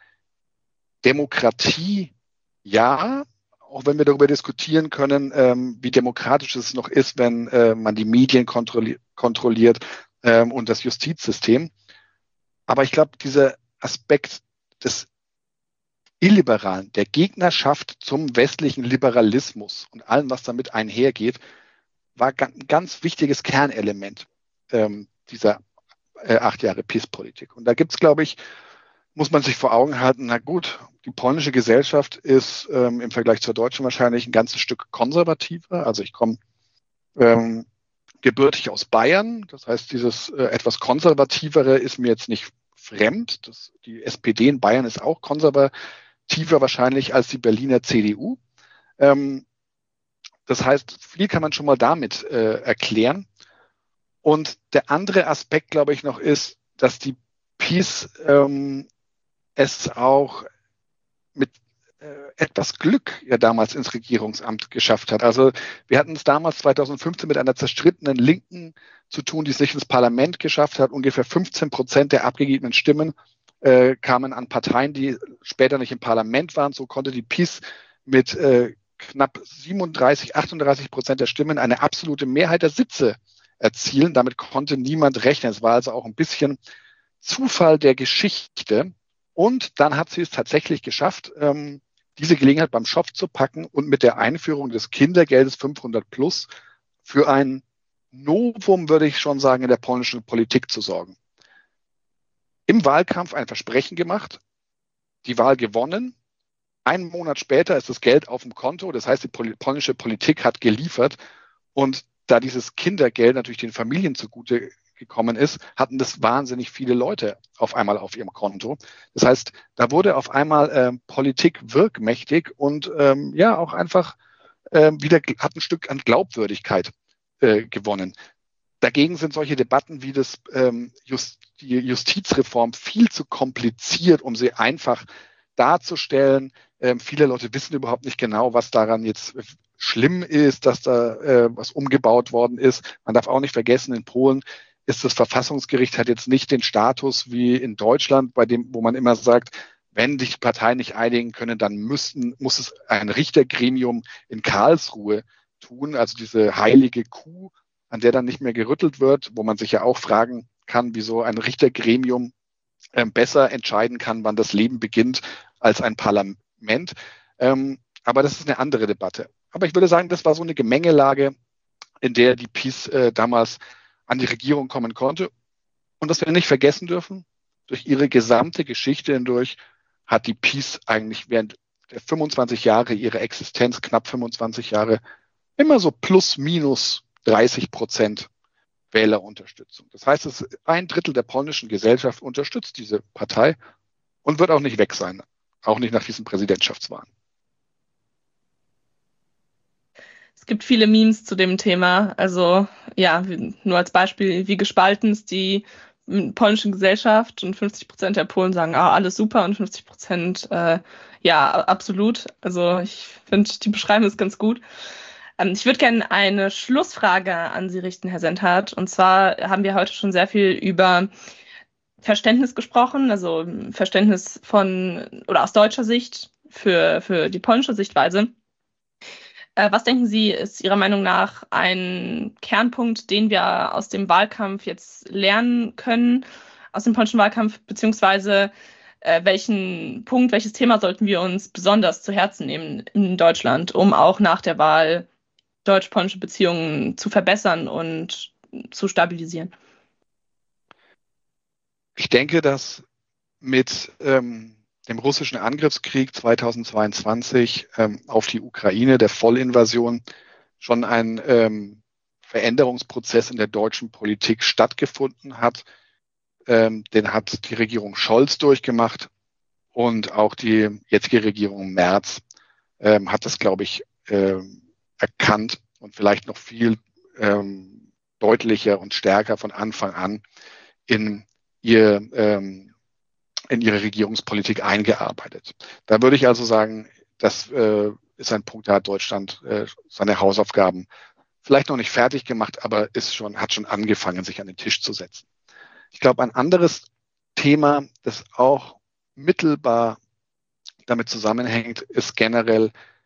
Demokratie, ja, auch wenn wir darüber diskutieren können, ähm, wie demokratisch es noch ist, wenn äh, man die Medien kontrolli- kontrolliert ähm, und das Justizsystem. Aber ich glaube, dieser Aspekt des Illiberalen, der Gegnerschaft zum westlichen Liberalismus und allem, was damit einhergeht, war ein ganz wichtiges Kernelement ähm, dieser äh, acht Jahre P I S-Politik. Und da gibt es, glaube ich, muss man sich vor Augen halten, na gut, die polnische Gesellschaft ist ähm, im Vergleich zur deutschen wahrscheinlich ein ganzes Stück konservativer. Also ich komme ähm, gebürtig aus Bayern. Das heißt, dieses äh, etwas konservativere ist mir jetzt nicht fremd. Das, die S P D in Bayern ist auch konservativer wahrscheinlich als die Berliner C D U. Ähm, das heißt, viel kann man schon mal damit äh, erklären. Und der andere Aspekt, glaube ich, noch ist, dass die P I S ähm, es auch mit äh, etwas Glück ja damals ins Regierungsamt geschafft hat. Also wir hatten es damals zweitausendfünfzehn mit einer zerstrittenen Linken zu tun, die es nicht ins Parlament geschafft hat. Ungefähr fünfzehn Prozent der abgegebenen Stimmen äh, kamen an Parteien, die später nicht im Parlament waren. So konnte die P I S mit äh, knapp siebenunddreißig, achtunddreißig Prozent der Stimmen eine absolute Mehrheit der Sitze erzielen. Damit konnte niemand rechnen. Es war also auch ein bisschen Zufall der Geschichte. Und dann hat sie es tatsächlich geschafft, ähm, diese Gelegenheit beim Schopf zu packen und mit der Einführung des Kindergeldes fünfhundert plus für ein Novum, würde ich schon sagen, in der polnischen Politik zu sorgen. Im Wahlkampf ein Versprechen gemacht, die Wahl gewonnen. Einen Monat später ist das Geld auf dem Konto. Das heißt, die pol- polnische Politik hat geliefert. Und da dieses Kindergeld natürlich den Familien zugute gekommen ist, hatten das wahnsinnig viele Leute auf einmal auf ihrem Konto. Das heißt, da wurde auf einmal äh, Politik wirkmächtig und ähm, ja auch einfach äh, wieder hat ein Stück an Glaubwürdigkeit äh, gewonnen. Dagegen sind solche Debatten wie das ähm, Just, die Justizreform viel zu kompliziert, um sie einfach darzustellen. Ähm, viele Leute wissen überhaupt nicht genau, was daran jetzt schlimm ist, dass da äh, was umgebaut worden ist. Man darf auch nicht vergessen, in Polen ist das Verfassungsgericht hat jetzt nicht den Status wie in Deutschland, bei dem, wo man immer sagt, wenn sich die Parteien nicht einigen können, dann müssten, muss es ein Richtergremium in Karlsruhe tun, also diese heilige Kuh, an der dann nicht mehr gerüttelt wird, wo man sich ja auch fragen kann, wieso ein Richtergremium äh, besser entscheiden kann, wann das Leben beginnt, als ein Parlament. Ähm, aber das ist eine andere Debatte. Aber ich würde sagen, das war so eine Gemengelage, in der die P I S äh, damals an die Regierung kommen konnte. Und was wir nicht vergessen dürfen, durch ihre gesamte Geschichte hindurch hat die P I S eigentlich während der fünfundzwanzig Jahre ihrer Existenz, knapp fünfundzwanzig Jahre, immer so plus minus dreißig Prozent Wählerunterstützung. Das heißt, es ein Drittel der polnischen Gesellschaft unterstützt diese Partei und wird auch nicht weg sein, auch nicht nach diesen Präsidentschaftswahlen. Es gibt viele Memes zu dem Thema. Also ja, nur als Beispiel, wie gespalten ist die polnische Gesellschaft und fünfzig Prozent der Polen sagen, ah, alles super und fünfzig Prozent äh, ja, absolut. Also ich finde, die beschreiben es ganz gut. Ähm, ich würde gerne eine Schlussfrage an Sie richten, Herr Sendhardt. Und zwar haben wir heute schon sehr viel über Verständnis gesprochen, also Verständnis von oder aus deutscher Sicht für, für die polnische Sichtweise. Was denken Sie, ist Ihrer Meinung nach ein Kernpunkt, den wir aus dem Wahlkampf jetzt lernen können, aus dem polnischen Wahlkampf, beziehungsweise äh, welchen Punkt, welches Thema sollten wir uns besonders zu Herzen nehmen in Deutschland, um auch nach der Wahl deutsch-polnische Beziehungen zu verbessern und zu stabilisieren? Ich denke, dass mit ähm dem russischen Angriffskrieg zweitausendzweiundzwanzig ähm, auf die Ukraine, der Vollinvasion, schon ein ähm, Veränderungsprozess in der deutschen Politik stattgefunden hat. Ähm, den hat die Regierung Scholz durchgemacht und auch die jetzige Regierung Merz ähm, hat das, glaube ich, ähm, erkannt und vielleicht noch viel ähm, deutlicher und stärker von Anfang an in ihr ähm, in ihre Regierungspolitik eingearbeitet. Da würde ich also sagen, das äh, ist ein Punkt, da hat Deutschland äh, seine Hausaufgaben vielleicht noch nicht fertig gemacht, aber ist schon, hat schon angefangen, sich an den Tisch zu setzen. Ich glaube, ein anderes Thema, das auch mittelbar damit zusammenhängt, ist generell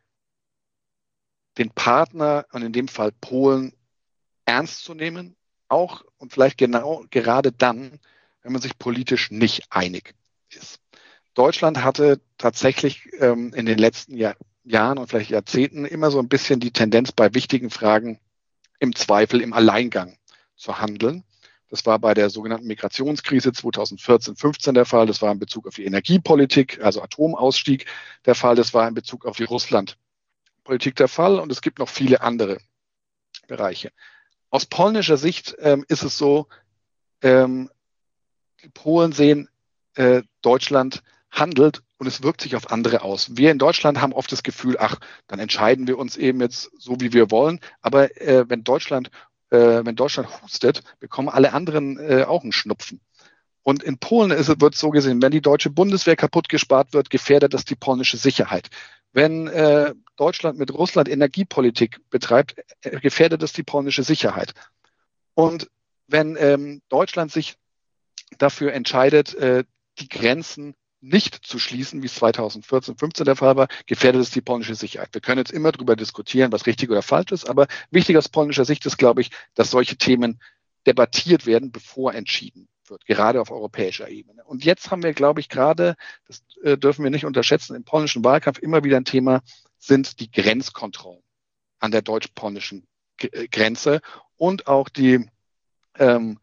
den Partner und in dem Fall Polen ernst zu nehmen, auch und vielleicht genau gerade dann, wenn man sich politisch nicht einig ist. Deutschland hatte tatsächlich ähm, in den letzten Jahr, Jahren und vielleicht Jahrzehnten immer so ein bisschen die Tendenz, bei wichtigen Fragen im Zweifel, im Alleingang zu handeln. Das war bei der sogenannten Migrationskrise zweitausendvierzehn fünfzehn der Fall. Das war in Bezug auf die Energiepolitik, also Atomausstieg der Fall. Das war in Bezug auf die Russlandpolitik der Fall. Und es gibt noch viele andere Bereiche. Aus polnischer Sicht ähm, ist es so, ähm, die Polen sehen, äh, Deutschland handelt und es wirkt sich auf andere aus. Wir in Deutschland haben oft das Gefühl, ach, dann entscheiden wir uns eben jetzt so, wie wir wollen. Aber äh, wenn Deutschland, äh, wenn Deutschland hustet, bekommen alle anderen äh, auch einen Schnupfen. Und in Polen ist, wird es so gesehen, wenn die deutsche Bundeswehr kaputt gespart wird, gefährdet das die polnische Sicherheit. Wenn äh, Deutschland mit Russland Energiepolitik betreibt, äh, gefährdet das die polnische Sicherheit. Und wenn ähm, Deutschland sich dafür entscheidet, äh, die Grenzen nicht zu schließen, wie es zweitausendvierzehn fünfzehn der Fall war, gefährdet es die polnische Sicherheit. Wir können jetzt immer darüber diskutieren, was richtig oder falsch ist, aber wichtig aus polnischer Sicht ist, glaube ich, dass solche Themen debattiert werden, bevor entschieden wird, gerade auf europäischer Ebene. Und jetzt haben wir, glaube ich, gerade, das äh, dürfen wir nicht unterschätzen, im polnischen Wahlkampf immer wieder ein Thema, sind die Grenzkontrollen an der deutsch-polnischen G- Grenze und auch die ähm,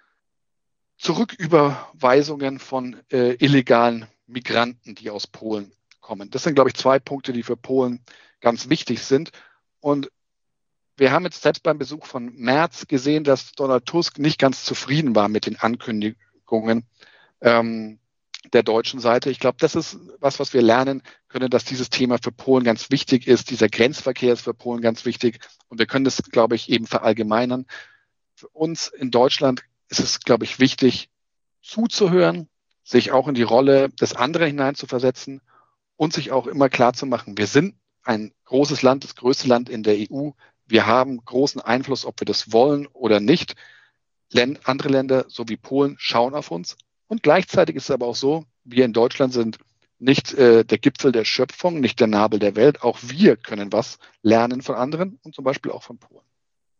Zurücküberweisungen von äh, illegalen Migranten, die aus Polen kommen. Das sind, glaube ich, zwei Punkte, die für Polen ganz wichtig sind. Und wir haben jetzt selbst beim Besuch von Merz gesehen, dass Donald Tusk nicht ganz zufrieden war mit den Ankündigungen ähm, der deutschen Seite. Ich glaube, das ist was, was wir lernen können, dass dieses Thema für Polen ganz wichtig ist. Dieser Grenzverkehr ist für Polen ganz wichtig. Und wir können das, glaube ich, eben verallgemeinern. Für uns in Deutschland ist es, glaube ich, wichtig, zuzuhören, sich auch in die Rolle des anderen hineinzuversetzen und sich auch immer klarzumachen, wir sind ein großes Land, das größte Land in der E U. Wir haben großen Einfluss, ob wir das wollen oder nicht. Län- andere Länder, so wie Polen, schauen auf uns. Und gleichzeitig ist es aber auch so, wir in Deutschland sind nicht äh, der Gipfel der Schöpfung, nicht der Nabel der Welt. Auch wir können was lernen von anderen und zum Beispiel auch von Polen.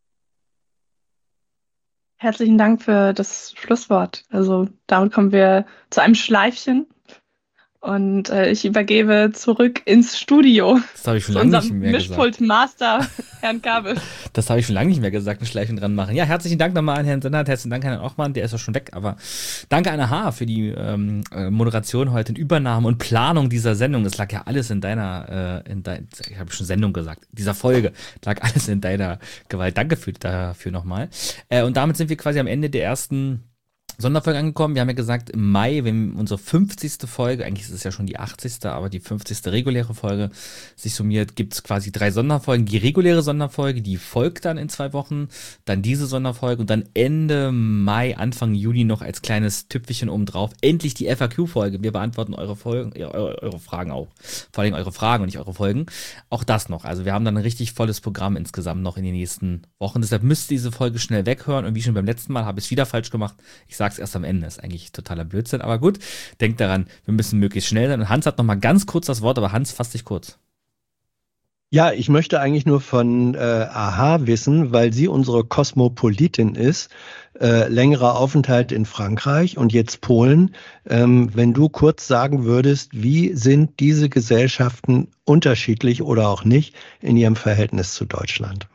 Herzlichen Dank für das Schlusswort. Also damit kommen wir zu einem Schleifchen. Und äh, ich übergebe zurück ins Studio. Das habe ich schon zu lange nicht unserem mehr gesagt. Mischpult-Master, Herrn Kabel. Das habe ich schon lange nicht mehr gesagt, ein Schleifchen dran machen. Ja, herzlichen Dank nochmal an Herrn Sennert, herzlichen Dank an Herrn Ochmann, der ist ja schon weg, aber danke Anna H. für die ähm, Moderation heute, in Übernahme und Planung dieser Sendung. Das lag ja alles in deiner, äh, in dein, ich habe schon Sendung gesagt, dieser Folge lag alles in deiner Gewalt. Danke für, dafür nochmal. Äh, und damit sind wir quasi am Ende der ersten Sonderfolge angekommen. Wir haben ja gesagt, im Mai, wenn unsere fünfzigste Folge, eigentlich ist es ja schon die achtzigste, aber die fünfzigste reguläre Folge sich summiert, gibt es quasi drei Sonderfolgen. Die reguläre Sonderfolge, die folgt dann in zwei Wochen, dann diese Sonderfolge und dann Ende Mai, Anfang Juni noch als kleines Tüpfelchen obendrauf. Endlich die F A Q-Folge. Wir beantworten eure Folgen, ja, eure, eure Fragen auch. Vor allem eure Fragen und nicht eure Folgen. Auch das noch. Also wir haben dann ein richtig volles Programm insgesamt noch in den nächsten Wochen. Deshalb müsst ihr diese Folge schnell weghören und wie schon beim letzten Mal habe ich es wieder falsch gemacht. Ich sage sag's erst am Ende, ist eigentlich totaler Blödsinn, aber gut, denkt daran, wir müssen möglichst schnell sein. Und Hans hat noch mal ganz kurz das Wort, aber Hans, fass dich kurz. Ja, ich möchte eigentlich nur von äh, Aha wissen, weil sie unsere Kosmopolitin ist, äh, längerer Aufenthalt in Frankreich und jetzt Polen. Ähm, wenn du kurz sagen würdest, wie sind diese Gesellschaften unterschiedlich oder auch nicht in ihrem Verhältnis zu Deutschland?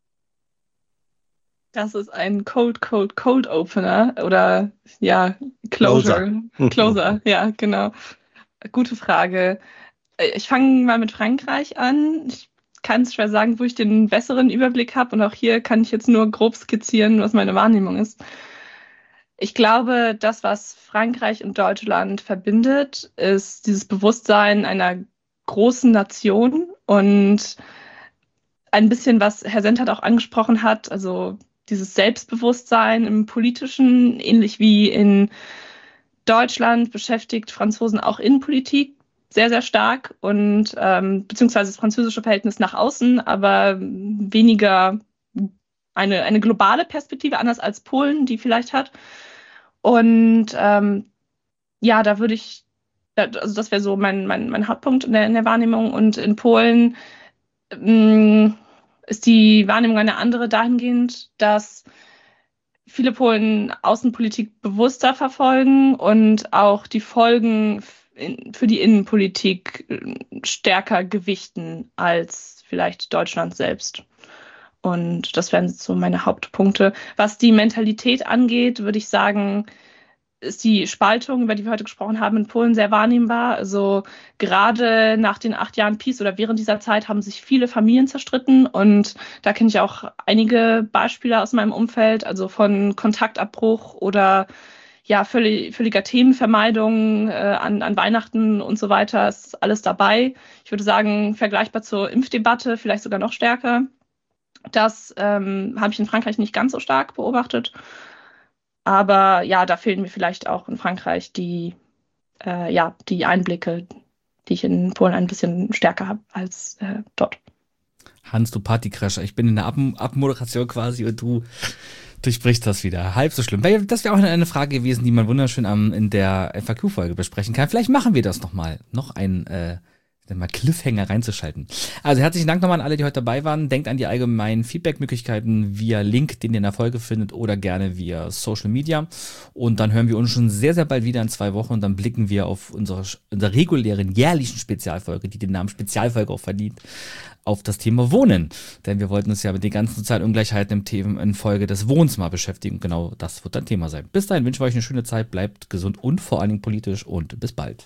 Das ist ein Cold, Cold, Cold Opener oder ja, Closure. Closer, Closer, ja, genau. Gute Frage. Ich fange mal mit Frankreich an. Ich kann es schwer sagen, wo ich den besseren Überblick habe und auch hier kann ich jetzt nur grob skizzieren, was meine Wahrnehmung ist. Ich glaube, das, was Frankreich und Deutschland verbindet, ist dieses Bewusstsein einer großen Nation und ein bisschen, was Herr Sentert auch angesprochen hat, also dieses Selbstbewusstsein im Politischen, ähnlich wie in Deutschland, beschäftigt Franzosen auch Innenpolitik sehr, sehr stark und ähm, beziehungsweise das französische Verhältnis nach außen, aber weniger eine, eine globale Perspektive, anders als Polen, die vielleicht hat. Und ähm, ja, da würde ich, also das wäre so mein, mein, mein Hauptpunkt in der, in der Wahrnehmung. Und in Polen mh, ist die Wahrnehmung eine andere dahingehend, dass viele Polen Außenpolitik bewusster verfolgen und auch die Folgen in, für die Innenpolitik stärker gewichten als vielleicht Deutschland selbst. Und das wären so meine Hauptpunkte. Was die Mentalität angeht, würde ich sagen, ist die Spaltung, über die wir heute gesprochen haben, in Polen sehr wahrnehmbar. Also gerade nach den acht Jahren Peace oder während dieser Zeit haben sich viele Familien zerstritten. Und da kenne ich auch einige Beispiele aus meinem Umfeld, also von Kontaktabbruch oder ja, völlig, völliger Themenvermeidung äh, an, an Weihnachten und so weiter. Ist alles dabei. Ich würde sagen, vergleichbar zur Impfdebatte, vielleicht sogar noch stärker. Das ähm, habe ich in Frankreich nicht ganz so stark beobachtet. Aber ja, da fehlen mir vielleicht auch in Frankreich die, äh, ja, die Einblicke, die ich in Polen ein bisschen stärker habe als äh, dort. Hans, du Partycrasher, ich bin in der Ab- Abmoderation quasi und du durchbrichst das wieder. Halb so schlimm. Das wäre auch eine Frage gewesen, die man wunderschön am, in der F A Q-Folge besprechen kann. Vielleicht machen wir das nochmal. Noch ein äh, mal Cliffhanger reinzuschalten. Also herzlichen Dank nochmal an alle, die heute dabei waren. Denkt an die allgemeinen Feedback-Möglichkeiten via Link, den ihr in der Folge findet, oder gerne via Social Media. Und dann hören wir uns schon sehr, sehr bald wieder in zwei Wochen und dann blicken wir auf unsere, unsere regulären jährlichen Spezialfolge, die den Namen Spezialfolge auch verdient, auf das Thema Wohnen. Denn wir wollten uns ja mit den ganzen sozialen Ungleichheiten im Thema in Folge des Wohnens mal beschäftigen. Genau das wird dann Thema sein. Bis dahin wünschen wir euch eine schöne Zeit, bleibt gesund und vor allen Dingen politisch und bis bald.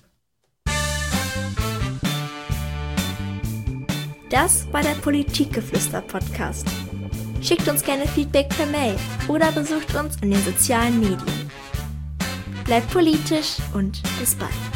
Das war der Politikgeflüster-Podcast. Schickt uns gerne Feedback per Mail oder besucht uns in den sozialen Medien. Bleibt politisch und bis bald.